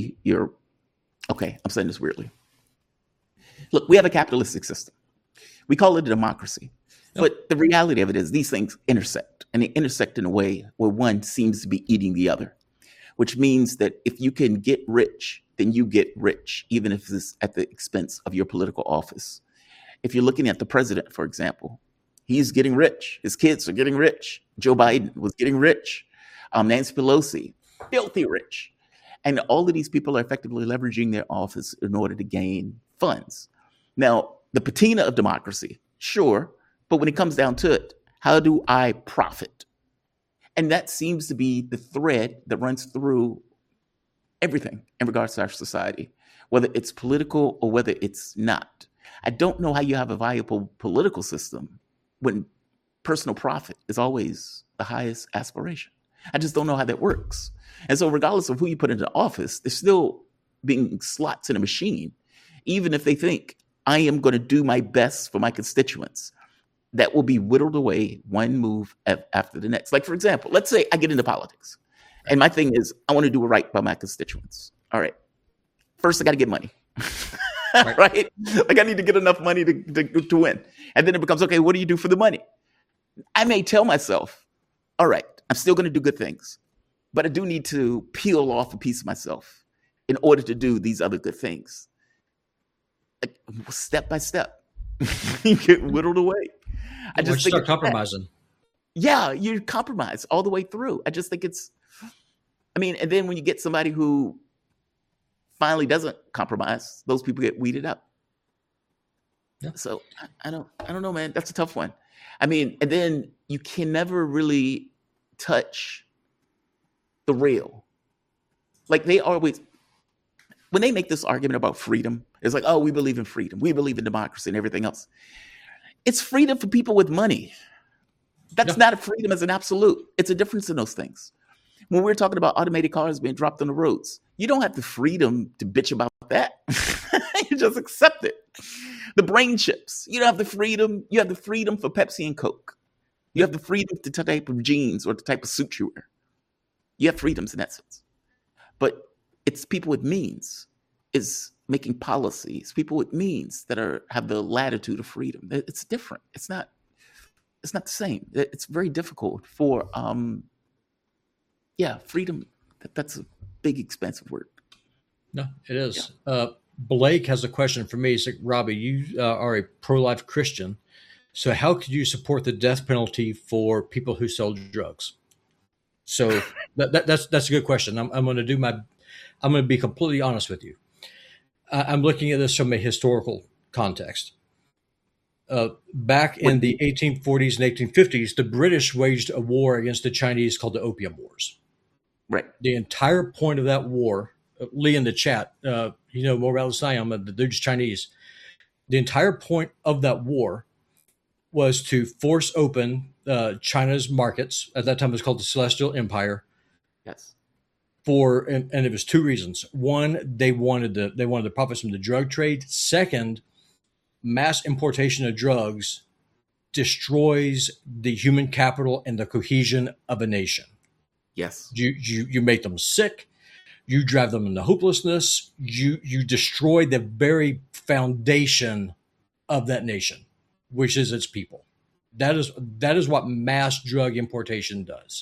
I'm saying this weirdly. Look, we have a capitalistic system. We call it a democracy. Yep. But the reality of it is these things intersect, and they intersect in a way where one seems to be eating the other, which means that if you can get rich, then you get rich, even if it's at the expense of your political office. If you're looking at the president, for example, he's getting rich. His kids are getting rich. Joe Biden was getting rich. Nancy Pelosi, filthy rich. And all of these people are effectively leveraging their office in order to gain funds. Now, the patina of democracy, sure, but when it comes down to it, how do I profit? And that seems to be the thread that runs through everything in regards to our society, whether it's political or whether it's not. I don't know how you have a viable political system when personal profit is always the highest aspiration. I just don't know how that works. And so regardless of who you put into office, they're still being slots in a machine, even if they think I am going to do my best for my constituents. That will be whittled away one move after the next. Like, for example, let's say I get into politics and my thing is I want to do right by my constituents. All right. First, I got to get money. Right? Like I need to get enough money to win. And then it becomes, okay, what do you do for the money? I may tell myself, all right, I'm still going to do good things, but I do need to peel off a piece of myself in order to do these other good things. Like, step by step, you get whittled away. I just think start compromising. Yeah, you compromise all the way through. I just think and then when you get somebody who finally doesn't compromise, those people get weeded up. Yeah. So I don't know, man. That's a tough one. And then you can never really touch the real. Like they always, when they make this argument about freedom, it's like, oh, we believe in freedom. We believe in democracy and everything else. It's freedom for people with money. That's not a freedom as an absolute. It's a difference in those things. When we're talking about automated cars being dropped on the roads, you don't have the freedom to bitch about that. You just accept it. The brain chips, you don't have the freedom. You have the freedom for Pepsi and Coke. You have the freedom to the type of jeans or the type of suit you wear. You have freedoms in that sense. But it's people with means is making policies. People with means that have the latitude of freedom. It's different. It's not the same. It's very difficult for freedom. That's a big, expensive word. No, it is. Yeah. Blake has a question for me. He's like, Robbie, you are a pro-life Christian. So how could you support the death penalty for people who sell drugs? So that's a good question. I'm going to be completely honest with you. I'm looking at this from a historical context. Back in the 1840s and 1850s, the British waged a war against the Chinese called the Opium Wars. Right. The entire point of that war, Lee in the chat, you know more about this than I am, but they're just Chinese. The entire point of that war was to force open China's markets. At that time, it was called the Celestial Empire. Yes. And it was two reasons. One, they wanted the profits from the drug trade. Second, mass importation of drugs destroys the human capital and the cohesion of a nation. Yes. You make them sick. You drive them into hopelessness. You destroy the very foundation of that nation, which is its people. That is what mass drug importation does.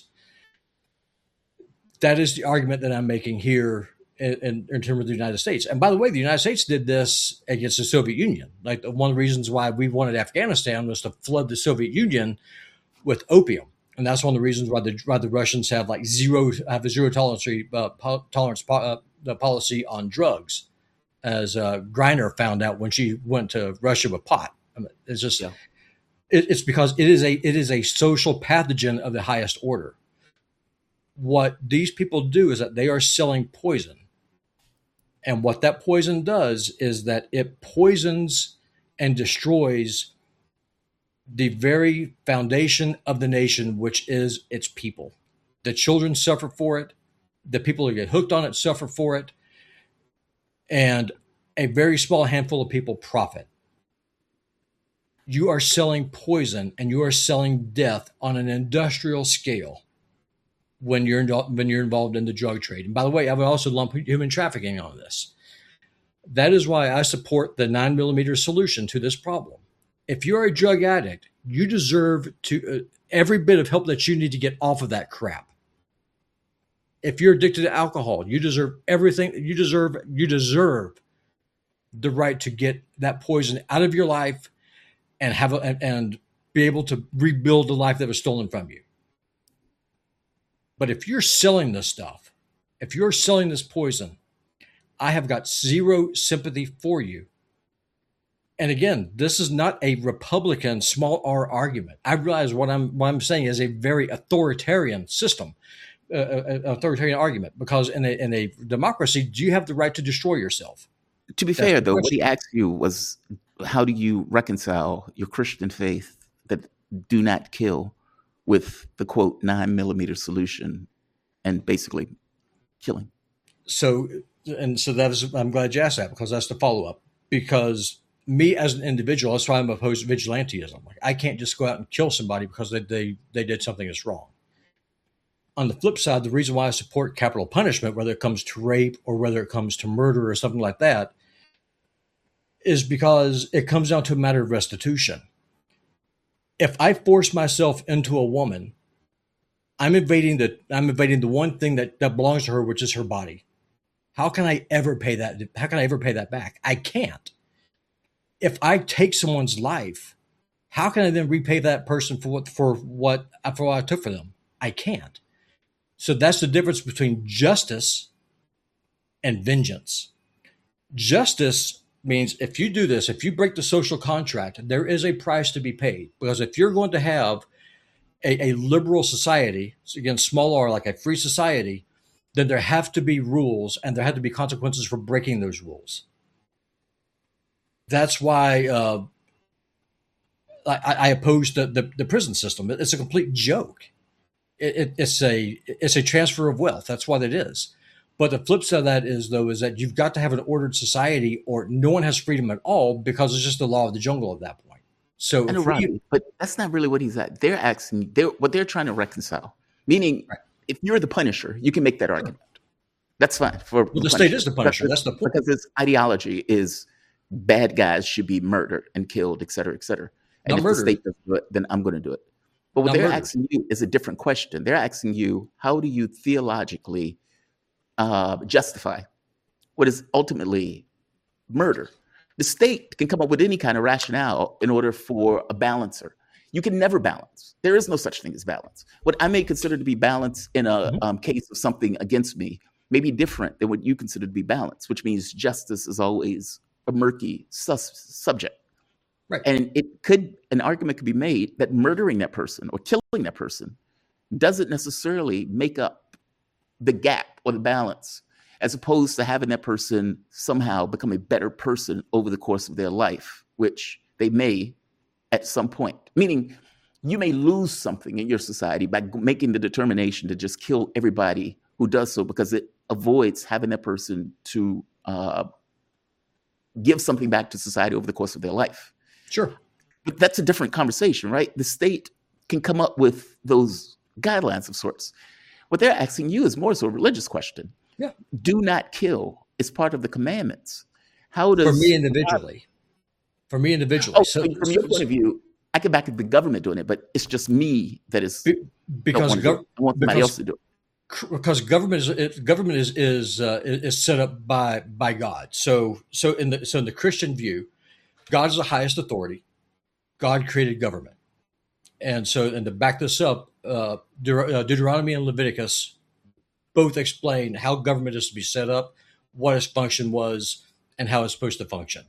That is the argument that I'm making here in terms of the United States. And by the way, the United States did this against the Soviet Union. Like one of the reasons why we wanted Afghanistan was to flood the Soviet Union with opium. And that's one of the reasons why the Russians have a zero tolerance policy on drugs, as Greiner found out when she went to Russia with pot. It's just it's because it is a social pathogen of the highest order. What these people do is that they are selling poison, and what that poison does is that it poisons and destroys the very foundation of the nation, which is its people. The children suffer for it. The people who get hooked on it suffer for it. And a very small handful of people profit. You are selling poison and you are selling death on an industrial scale when you're involved in the drug trade. And by the way, I would also lump human trafficking on this. That is why I support the 9mm solution to this problem. If you're a drug addict, you deserve every bit of help that you need to get off of that crap. If you're addicted to alcohol, you deserve everything. You deserve the right to get that poison out of your life and and be able to rebuild the life that was stolen from you. But if you're selling this stuff, if you're selling this poison, I have got zero sympathy for you. And again, this is not a Republican small r argument. I realize what I'm saying is a very authoritarian system, authoritarian argument, because in a democracy, do you have the right to destroy yourself? To be fair, though, what he asked you was, how do you reconcile your Christian faith that do not kill with the quote 9mm solution and basically killing. So I'm glad you asked that, because that's the follow up. Because me as an individual, that's why I'm opposed to vigilantism. Like, I can't just go out and kill somebody because they did something that's wrong. On the flip side, the reason why I support capital punishment, whether it comes to rape or whether it comes to murder or something like that, is because it comes down to a matter of restitution. If I force myself into a woman, I'm invading the one thing that belongs to her, which is her body. How can I ever pay that? How can I ever pay that back? I can't. If I take someone's life, how can I then repay that person for what I took for them? I can't. So that's the difference between justice and vengeance. Justice means if you do this, if you break the social contract, there is a price to be paid. Because if you're going to have a liberal society, so again, small r, like a free society, then there have to be rules and there have to be consequences for breaking those rules. That's why I oppose the prison system. It's a complete joke. It's a transfer of wealth. That's what it is. But the flip side of that is that you've got to have an ordered society, or no one has freedom at all, because it's just the law of the jungle at that point. So, but that's not really what he's at. They're asking, what they're trying to reconcile. Meaning, right, if you're the Punisher, you can make that argument. That's fine. Well, the state is the Punisher. That's the point. Because its ideology is bad guys should be murdered and killed, et cetera, et cetera. And if the state doesn't do it, then I'm going to do it. But what they're asking you is a different question. They're asking you, how do you theologically justify what is ultimately murder? The state can come up with any kind of rationale in order for a balancer. You can never balance. There is no such thing as balance. What I may consider to be balance in a case of something against me may be different than what you consider to be balance, which means justice is always a murky subject. Right. And an argument could be made that murdering that person or killing that person doesn't necessarily make up the gap or the balance, as opposed to having that person somehow become a better person over the course of their life, which they may at some point. Meaning, you may lose something in your society by making the determination to just kill everybody who does so, because it avoids having that person to give something back to society over the course of their life. Sure. But that's a different conversation, right? The state can come up with those guidelines of sorts. What they're asking you is more so a religious question. Yeah. Do not kill is part of the commandments. How does... For me individually. Oh, so from your point of view, I can back the government doing it, but it's just me that is... Because I want somebody else to do it. Because government is set up by God. So in the Christian view, God is the highest authority. God created government, and to back this up, Deuteronomy and Leviticus both explain how government is to be set up, what its function was, and how it's supposed to function.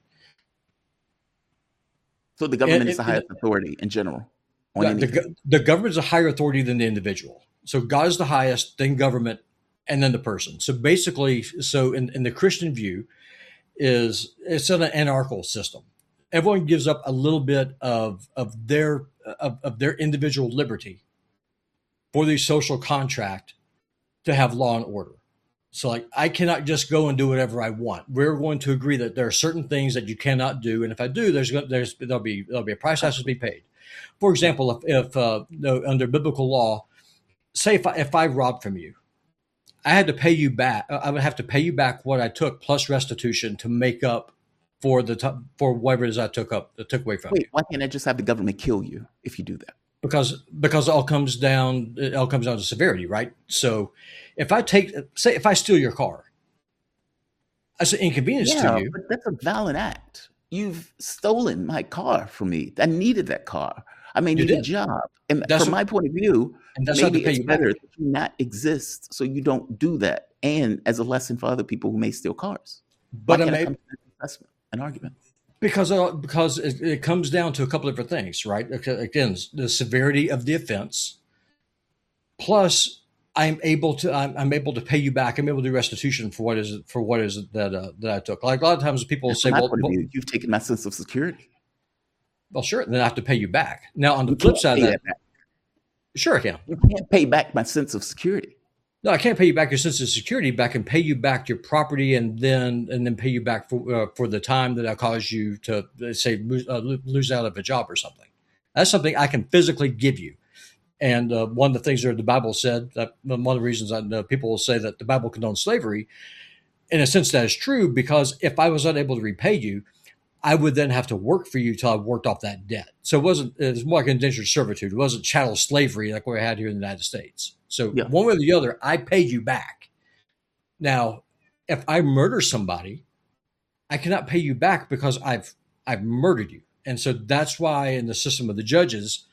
So the government is the highest authority in general. The government is a higher authority than the individual. So God is the highest, then government, and then the person. So basically, in the Christian view, it's an anarchical system. Everyone gives up a little bit of their individual liberty for the social contract to have law and order. So, like, I cannot just go and do whatever I want. We're going to agree that there are certain things that you cannot do, and if I do, there'll be a price that has to be paid. For example, if under biblical law, say if I robbed from you, I had to pay you back. I would have to pay you back what I took plus restitution to make up for whatever it is I took away from you. Why can't I just have the government kill you if you do that? Because it all comes down to severity, right? So if I steal your car, that's an inconvenience to you. But that's a valid act. You've stolen my car from me. I needed that car. I made a job. And from my point of view, maybe it's better that you not exist so you don't do that. And as a lesson for other people who may steal cars. But That's an argument. Because it comes down to a couple of different things, right? Again, the severity of the offense, plus I'm able to pay you back. I'm able to do restitution for what is that I took. Like a lot of times people say, "Well, you've taken my sense of security." Well, sure. Then I have to pay you back. Now, on the flip side of that, Sure, I can. You can't pay back my sense of security. No, I can't pay you back your sense of security, but I can pay you back your property, and then pay you back for the time that I caused you to say lose out of a job or something. That's something I can physically give you. And one of the things that the Bible said, that one of the reasons people will say that the Bible condones slavery, in a sense that is true, because if I was unable to repay you, I would then have to work for you till I worked off that debt. So it was more like indentured servitude. It wasn't chattel slavery like we had here in the United States. So one way or the other, I paid you back. Now, if I murder somebody, I cannot pay you back because I've murdered you. And so that's why in the system of the judges,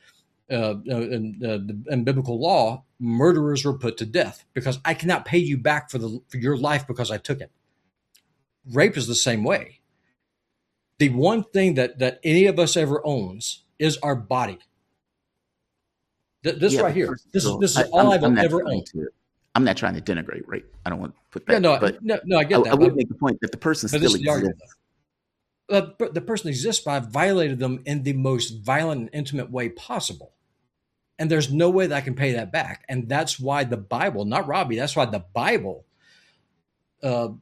in biblical law, murderers were put to death, because I cannot pay you back for your life because I took it. Rape is the same way. The one thing that any of us ever owns is our body. This right here. This is all I've ever owned. I'm not trying to denigrate rape. I don't want to put that. Yeah, no, I get that. I would make the point that the person still exists. But the person exists, but I violated them in the most violent and intimate way possible. And there's no way that I can pay that back. And that's why the Bible, not Robbie, that's why the Bible the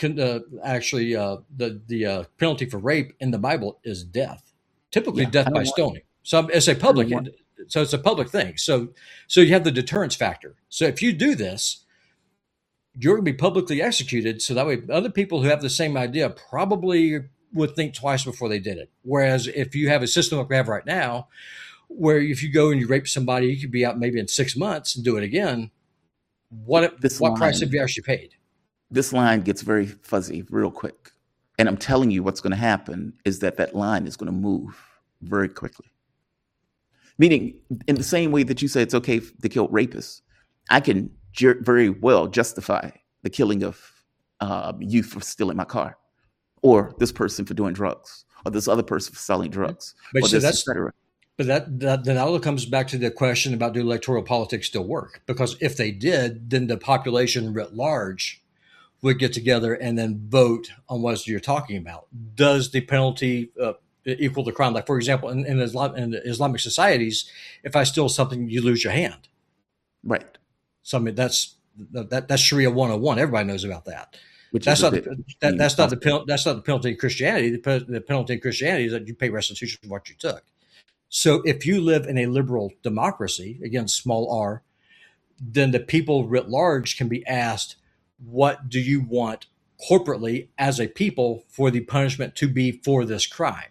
penalty for rape in the Bible is death. Typically death by stoning. So it's a public thing. So you have the deterrence factor. So if you do this, you're going to be publicly executed. So that way other people who have the same idea probably would think twice before they did it. Whereas if you have a system like we have right now, where if you go and you rape somebody, you could be out maybe in 6 months and do it again. What price have you actually paid? This line gets very fuzzy real quick. And I'm telling you what's going to happen is that line is going to move very quickly. Meaning, in the same way that you say it's okay to kill rapists, I can very well justify the killing of you for stealing my car, or this person for doing drugs, or this other person for selling drugs, but so that's etc. But that all comes back to the question about, do electoral politics still work? Because if they did, then the population writ large would get together and then vote on what you're talking about. Does the penalty equal the crime? Like, for example, in Islamic societies, if I steal something, you lose your hand. Right. So I mean, that's Sharia 101. Everybody knows about that. That's not the penalty in Christianity. The penalty in Christianity is that you pay restitution for what you took. So if you live in a liberal democracy, again, small r, then the people writ large can be asked, what do you want corporately as a people for the punishment to be for this crime?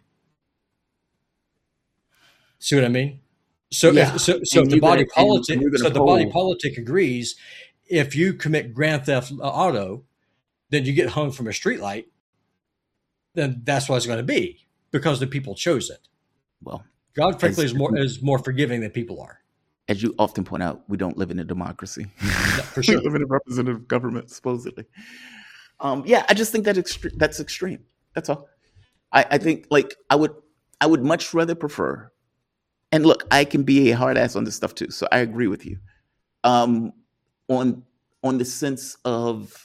See what I mean? So the body politic agrees, if you commit grand theft auto, then you get hung from a streetlight, then that's what it's going to be, because the people chose it. Well, God, frankly, is more forgiving than people are. As you often point out, we don't live in a democracy. No, for sure. We live in a representative government, supposedly. I just think that's extreme. That's all. I think, like, I would much rather prefer. And look, I can be a hard ass on this stuff too, so I agree with you. On the sense of,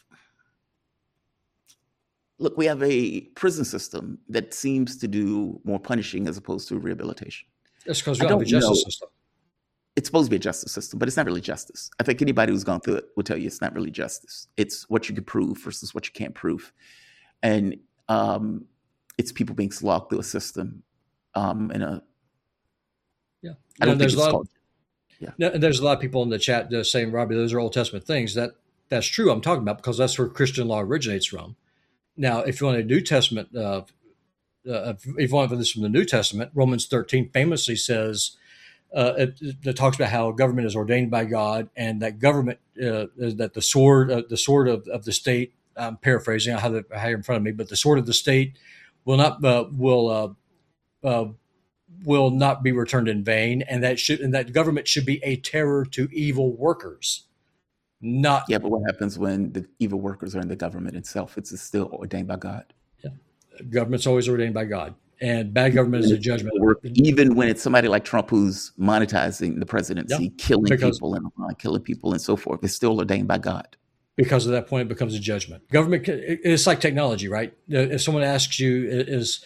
look, we have a prison system that seems to do more punishing as opposed to rehabilitation. That's because we don't have a justice system. It's supposed to be a justice system, but it's not really justice. I think anybody who's gone through it will tell you it's not really justice. It's what you can prove versus what you can't prove. And it's people being slogged through a system in a... Yeah. I don't think it's called... Yeah. And there's a lot of people in the chat saying, Robbie, those are Old Testament things. That's true. I'm talking about, because that's where Christian law originates from. Now, if you want a New Testament, if you want this from the New Testament, Romans 13 famously says, it talks about how government is ordained by God, and that government that the sword of the state. I'm paraphrasing. I have it in front of me, but the sword of the state will not be returned in vain, and that government should be a terror to evil workers. But what happens when the evil workers are in the government itself? It's still ordained by God. Yeah, government's always ordained by God, and bad government is a judgment. Even when it's somebody like Trump who's monetizing the presidency, killing people and so forth, it's still ordained by God. Because at that point, it becomes a judgment. Government, it's like technology, right? If someone asks you, is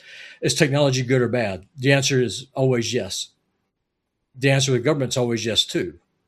technology good or bad? The answer is always yes. The answer of the government's always yes too.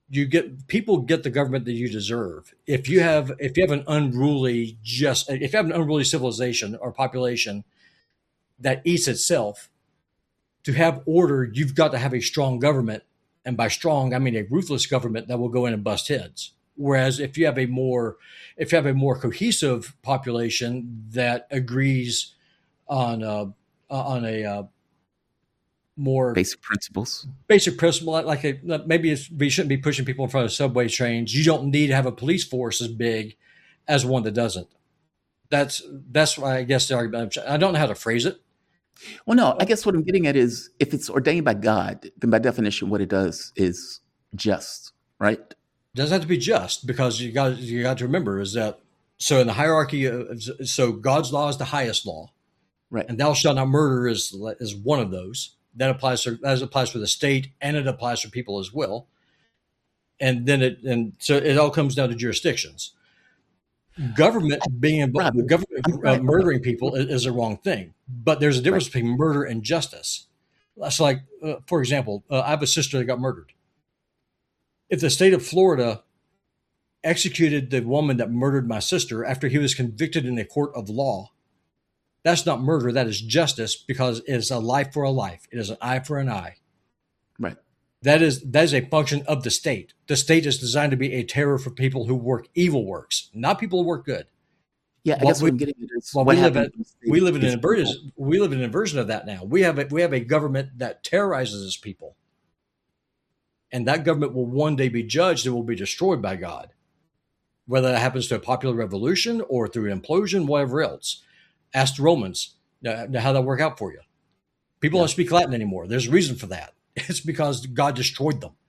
people get the government that you deserve. If you have an unruly civilization or population that eats itself, to have order, you've got to have a strong government, and by strong, I mean a ruthless government that will go in and bust heads. Whereas if you have a more cohesive population that agrees on a more basic principle, like maybe we shouldn't be pushing people in front of subway trains. You don't need to have a police force as big as one that doesn't. That's why I guess the argument. I don't know how to phrase it. Well, no, I guess what I'm getting at is if it's ordained by God, then by definition, what it does is just, right? It doesn't have to be just, because you got to remember is that, so in the hierarchy, so God's law is the highest law, right? And thou shalt not murder is one of those. That applies for the state, and it applies for people as well. And so it all comes down to jurisdictions. Government being involved, murdering people is a wrong thing, but there's a difference between murder and justice. That's like, for example, I have a sister that got murdered. If the state of Florida executed the woman that murdered my sister after he was convicted in a court of law, that's not murder. That is justice, because it is a life for a life. It is an eye for an eye. Right. That is a function of the state. The state is designed to be a terror for people who work evil works, not people who work good. Yeah, I guess what I'm getting at is we live in an inversion of that now. We have a government that terrorizes its people, and that government will one day be judged and will be destroyed by God, whether that happens to a popular revolution or through an implosion, whatever else. Ask the Romans how that work out for you. People don't speak Latin anymore. There's a reason for that. It's because God destroyed them.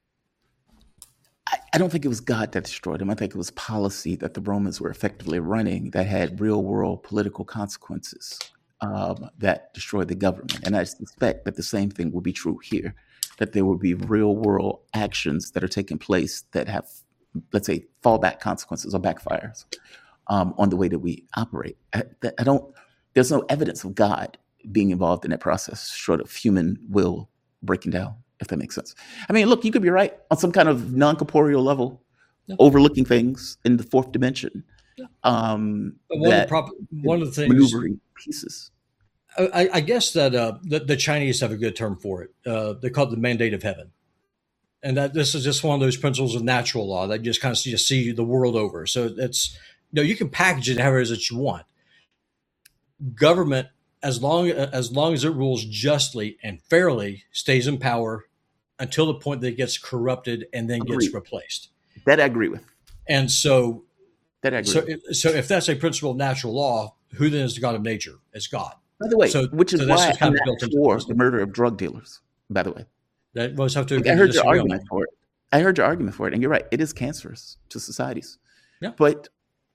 I don't think it was God that destroyed them. I think it was policy that the Romans were effectively running that had real world political consequences that destroyed the government. And I suspect that the same thing will be true here, that there will be real world actions that are taking place that have, let's say, fallback consequences or backfires on the way that we operate. There's no evidence of God being involved in that process short of human will breaking down, if that makes sense. I mean, look, you could be right on some kind of non-corporeal level, overlooking things in the fourth dimension. One of the things, maneuvering pieces. I guess that the Chinese have a good term for it. They call it the mandate of heaven. And that this is just one of those principles of natural law that just kind of see the world over. So it's, you can package it however it is that you want. Government, as long as it rules justly and fairly, stays in power until the point that it gets corrupted and then gets replaced. That I agree with. And so, so if that's a principle of natural law, who then is the God of nature? It's God. By the way, which is why I'm not for the murder of drug dealers. By the way, that was have to. I heard your argument for it. I heard your argument for it, and you're right. It is cancerous to societies. Yeah. But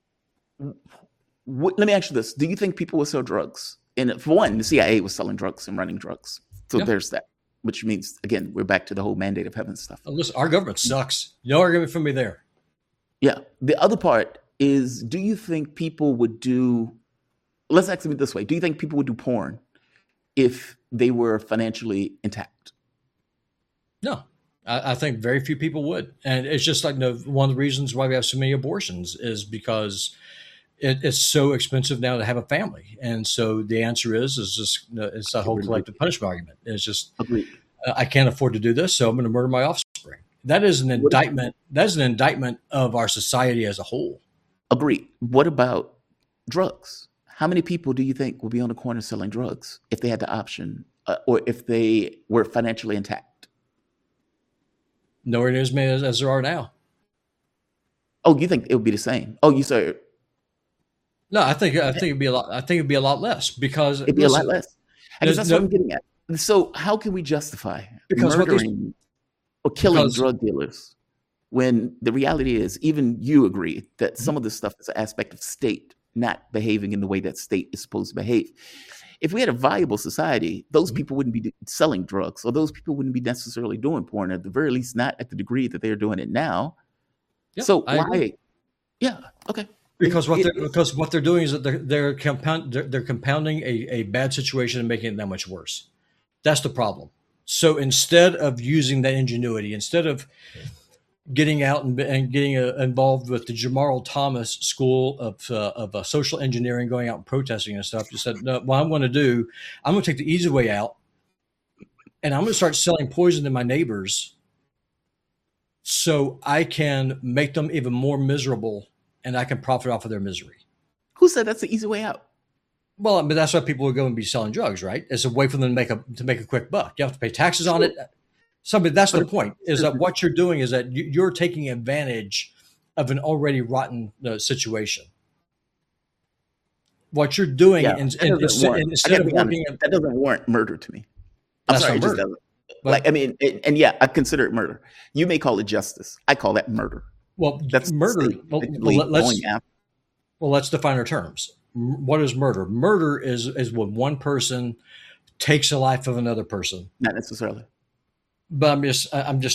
let me ask you this: do you think people will sell drugs? And for one, the CIA was selling drugs and running drugs. So there's that, which means, again, we're back to the whole mandate of heaven stuff. Listen, our government sucks. No argument from me there. Yeah. The other part is, do you think people would do, let's ask it this way. Do you think people would do porn if they were financially intact? No. I think very few people would. And it's just like one of the reasons why we have so many abortions is because it's so expensive now to have a family. And so the answer is just, it's that whole collective punishment argument. It's just, I can't afford to do this, so I'm going to murder my offspring. That is an indictment. That's an indictment of our society as a whole. Agreed. What about drugs? How many people do you think will be on the corner selling drugs if they had the option or if they were financially intact? Nowhere near as many as there are now. Oh, you think it would be the same? Oh, you say... No, I think it'd be a lot. I think it'd be a lot less because it'd be a lot less. Because that's what I'm getting at. So, how can we justify murdering or killing drug dealers when the reality is, even you agree that some of this stuff is an aspect of state not behaving in the way that state is supposed to behave? If we had a viable society, those people wouldn't be selling drugs, or those people wouldn't be necessarily doing porn, at the very least, not at the degree that they're doing it now. Yep, so why? Agree. Yeah. Okay. Because what they're doing is that they're compounding a bad situation and making it that much worse. That's the problem. So instead of using that ingenuity, instead of getting out and getting involved with the Jamarl Thomas School of social engineering, going out and protesting and stuff. Just said, no, what I'm going to do, I'm going to take the easy way out, and I'm going to start selling poison to my neighbors so I can make them even more miserable, and I can profit off of their misery. Who said that's the easy way out? Well, I mean, that's why people would go and be selling drugs, right? It's a way for them to make a quick buck. You have to pay taxes on it. So, but that's the point, is that what you're doing is that you're taking advantage of an already rotten situation. What you're doing, instead of working, that doesn't warrant murder to me. I'm sorry, it just doesn't. Like, I mean, and yeah, I consider it murder. You may call it justice. I call that murder. Well, that's murder. Let's define our terms. What is murder? Murder is when one person takes the life of another person. Not necessarily. But I'm just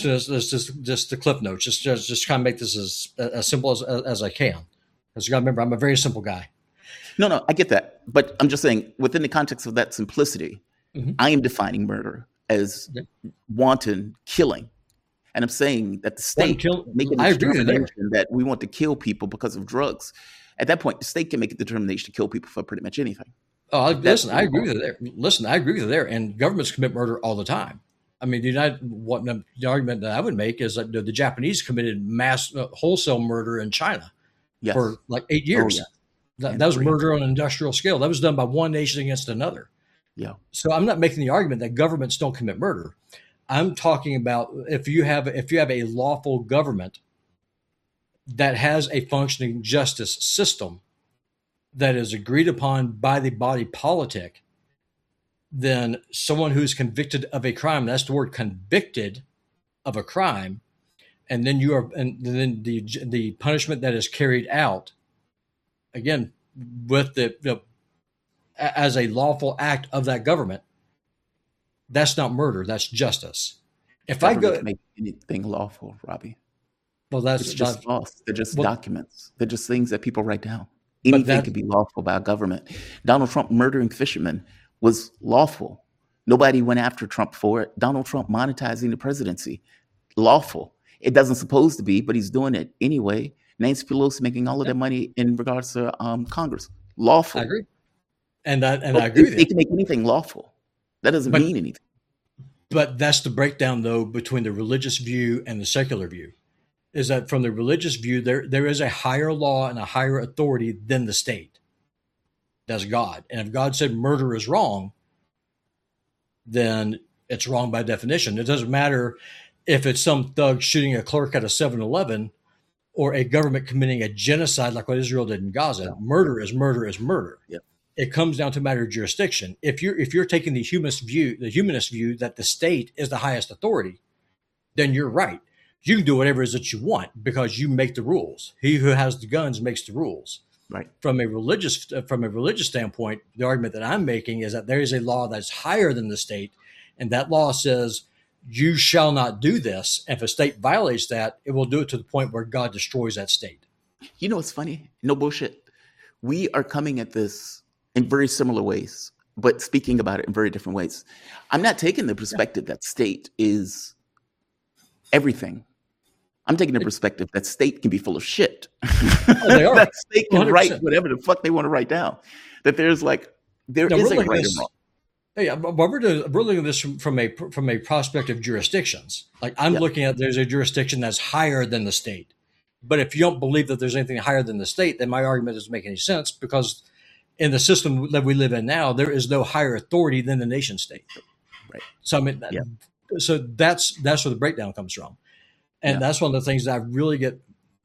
the clip notes, just kind of make this as simple as I can. Because you got to remember, I'm a very simple guy. No, I get that, but I'm just saying, within the context of that simplicity, I am defining murder as wanton killing, and I'm saying that the state making a determination that we want to kill people because of drugs. At that point, the state can make a determination to kill people for pretty much anything. Oh, listen, I agree with you there. I agree with you there. And governments commit murder all the time. I mean, the argument that I would make is that the Japanese committed mass wholesale murder in China for like 8 years. That was murder on an industrial scale. That was done by one nation against another. Yeah. So I'm not making the argument that governments don't commit murder. I'm talking about if you have a lawful government that has a functioning justice system that is agreed upon by the body politic, then someone who's convicted of a crime, that's the word, convicted of a crime, and then then the punishment that is carried out, again, with the as a lawful act of that government, that's not murder, that's justice. If I go make anything lawful, Robbie. Well, that's it's just false. They're just documents. They're just things that people write down. Anything can be lawful by a government. Donald Trump murdering fishermen was lawful. Nobody went after Trump for it. Donald Trump monetizing the presidency, lawful. It doesn't supposed to be, but he's doing it anyway. Nancy Pelosi making all of that money in regards to Congress, lawful. I agree, and I agree with you. They can make anything lawful. That doesn't mean anything. But that's the breakdown, though, between the religious view and the secular view. Is that from the religious view, there is a higher law and a higher authority than the state. That's God. And if God said murder is wrong, then it's wrong by definition. It doesn't matter if it's some thug shooting a clerk at a 7-Eleven or a government committing a genocide like what Israel did in Gaza. Yeah. Murder is murder is murder. Yeah. It comes down to a matter of jurisdiction. If you're taking the humanist view that the state is the highest authority, then you're right. You can do whatever it is that you want because you make the rules. He who has the guns makes the rules. Right. From a religious standpoint, the argument that I'm making is that there is a law that's higher than the state, and that law says you shall not do this. If a state violates that, it will do it to the point where God destroys that state. You know what's funny? No bullshit. We are coming at this in very similar ways, but speaking about it in very different ways. I'm not taking the perspective that state is everything. I'm taking the perspective that state can be full of shit. Oh, they are. That state can 100%. Write whatever the fuck they want to write down. That there is a right and wrong. Yeah, but we're looking at this from a prospect of jurisdictions. Like I'm looking at, there's a jurisdiction that's higher than the state. But if you don't believe that there's anything higher than the state, then my argument doesn't make any sense because in the system that we live in now, there is no higher authority than the nation state. Right. So I mean, so that's where the breakdown comes from. And that's one of the things that I really get,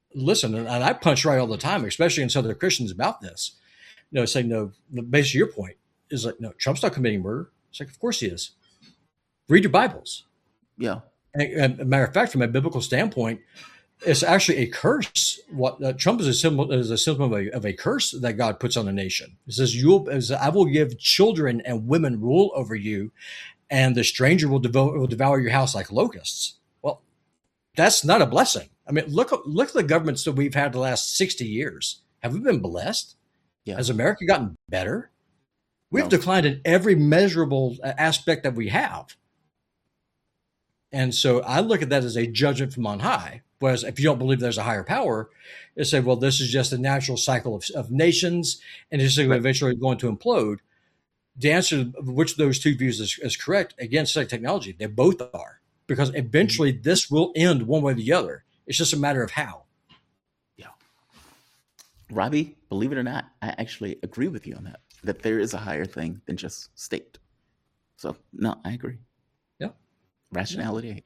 and I punch right all the time, especially in Southern Christians about this, saying, no, basically your point is like, no, Trump's not committing murder. It's like, of course he is. Read your Bibles. Yeah. And a matter of fact, from a biblical standpoint, it's actually a curse. What Trump is a symbol of a curse that God puts on a nation. It says, I will give children and women rule over you, and the stranger will devour your house like locusts. Well, that's not a blessing. I mean, look at the governments that we've had the last 60 years. Have we been blessed? Yeah. Has America gotten better? We've declined in every measurable aspect that we have. And so I look at that as a judgment from on high. Whereas if you don't believe there's a higher power, you say, well, this is just a natural cycle of nations, and it's eventually going to implode. The answer to which of those two views is correct, again, it's like technology. They both are, because eventually this will end one way or the other. It's just a matter of how. Yeah. Robbie, believe it or not, I actually agree with you on that there is a higher thing than just state. So, no, I agree. Yeah. Rationality.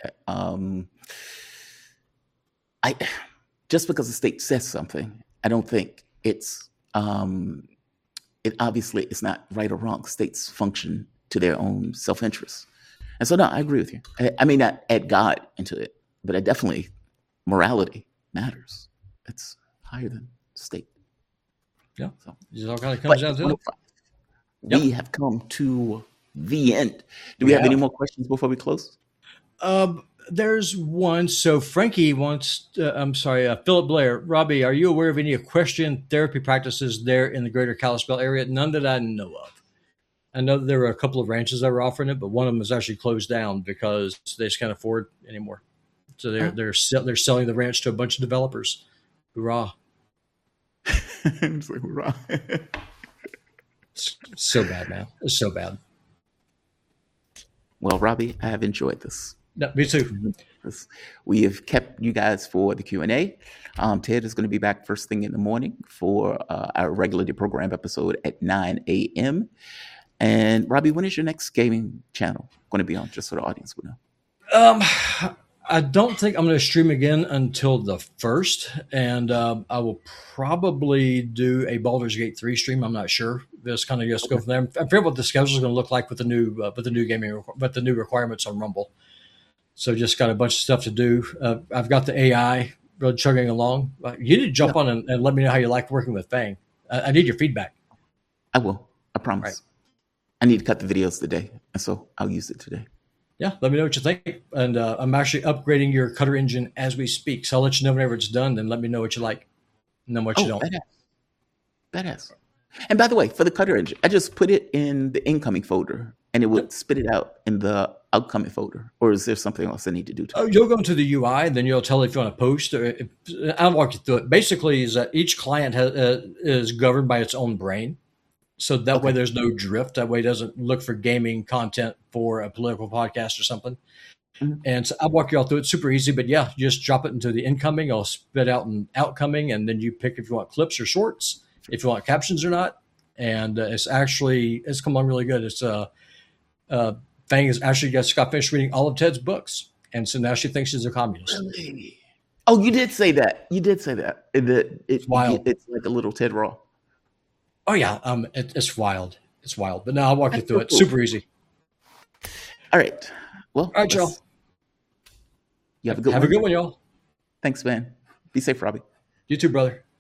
I just because the state says something, I don't think it's it obviously is not right or wrong. States function to their own self-interest. And so no, I agree with you. I may not add God into it, but I definitely morality matters. It's higher than state. Yeah. So it all kind of comes down to it. We have come to the end. Do we have any more questions before we close? There's one. So Frankie wants, Philip Blair. Robbie, are you aware of any equestrian therapy practices there in the greater Kalispell area? None that I know of. I know that there were a couple of ranches that were offering it, but one of them is actually closed down because they just can't afford it anymore. So they're selling the ranch to a bunch of developers. Hoorah. It's like, hoorah. It's so bad, man. It's so bad. Well, Robbie, I have enjoyed this. No, me too. We have kept you guys for the Q&A. Ted is going to be back first thing in the morning for our regularly programmed episode at 9 a.m. And Robbie, when is your next gaming channel going to be on, just so the audience would know? I don't think I'm going to stream again until the 1st, and I will probably do a Baldur's Gate 3 stream. I'm not sure. Just kind of just go from there. I forget what the schedule is going to look like with the new requirements on Rumble. So just got a bunch of stuff to do. I've got the AI really chugging along. You need to jump on and let me know how you like working with Fang. I need your feedback. I will. I promise. Right. I need to cut the videos today, and so I'll use it today. Yeah, let me know what you think. And I'm actually upgrading your cutter engine as we speak. So I'll let you know whenever it's done, then let me know what you like and then what you don't. Badass. And by the way, for the cutter engine, I just put it in the incoming folder, and it would spit it out in the outcoming folder. Or is there something else I need to do to it? You'll go into the UI, and then you'll tell it if you want to post. I'll walk you through it. Basically, is that each client is governed by its own brain. So that way there's no drift. That way it doesn't look for gaming content for a political podcast or something. Mm-hmm. And so I'll walk you all through it. Super easy. But yeah, just drop it into the incoming. I'll spit out an outcoming. And then you pick if you want clips or shorts, if you want captions or not. And it's come along really good. It's Fang is actually just got finished reading all of Ted's books. And so now she thinks she's a communist. Really? Oh, you did say that. It's wild. It's like a little Ted Raw. Oh, yeah. It's wild. It's wild. But now I'll walk you through it. Super easy. All right. Well, all right, y'all. You have a good one. Have a good one, y'all. Thanks, man. Be safe, Robbie. You too, brother.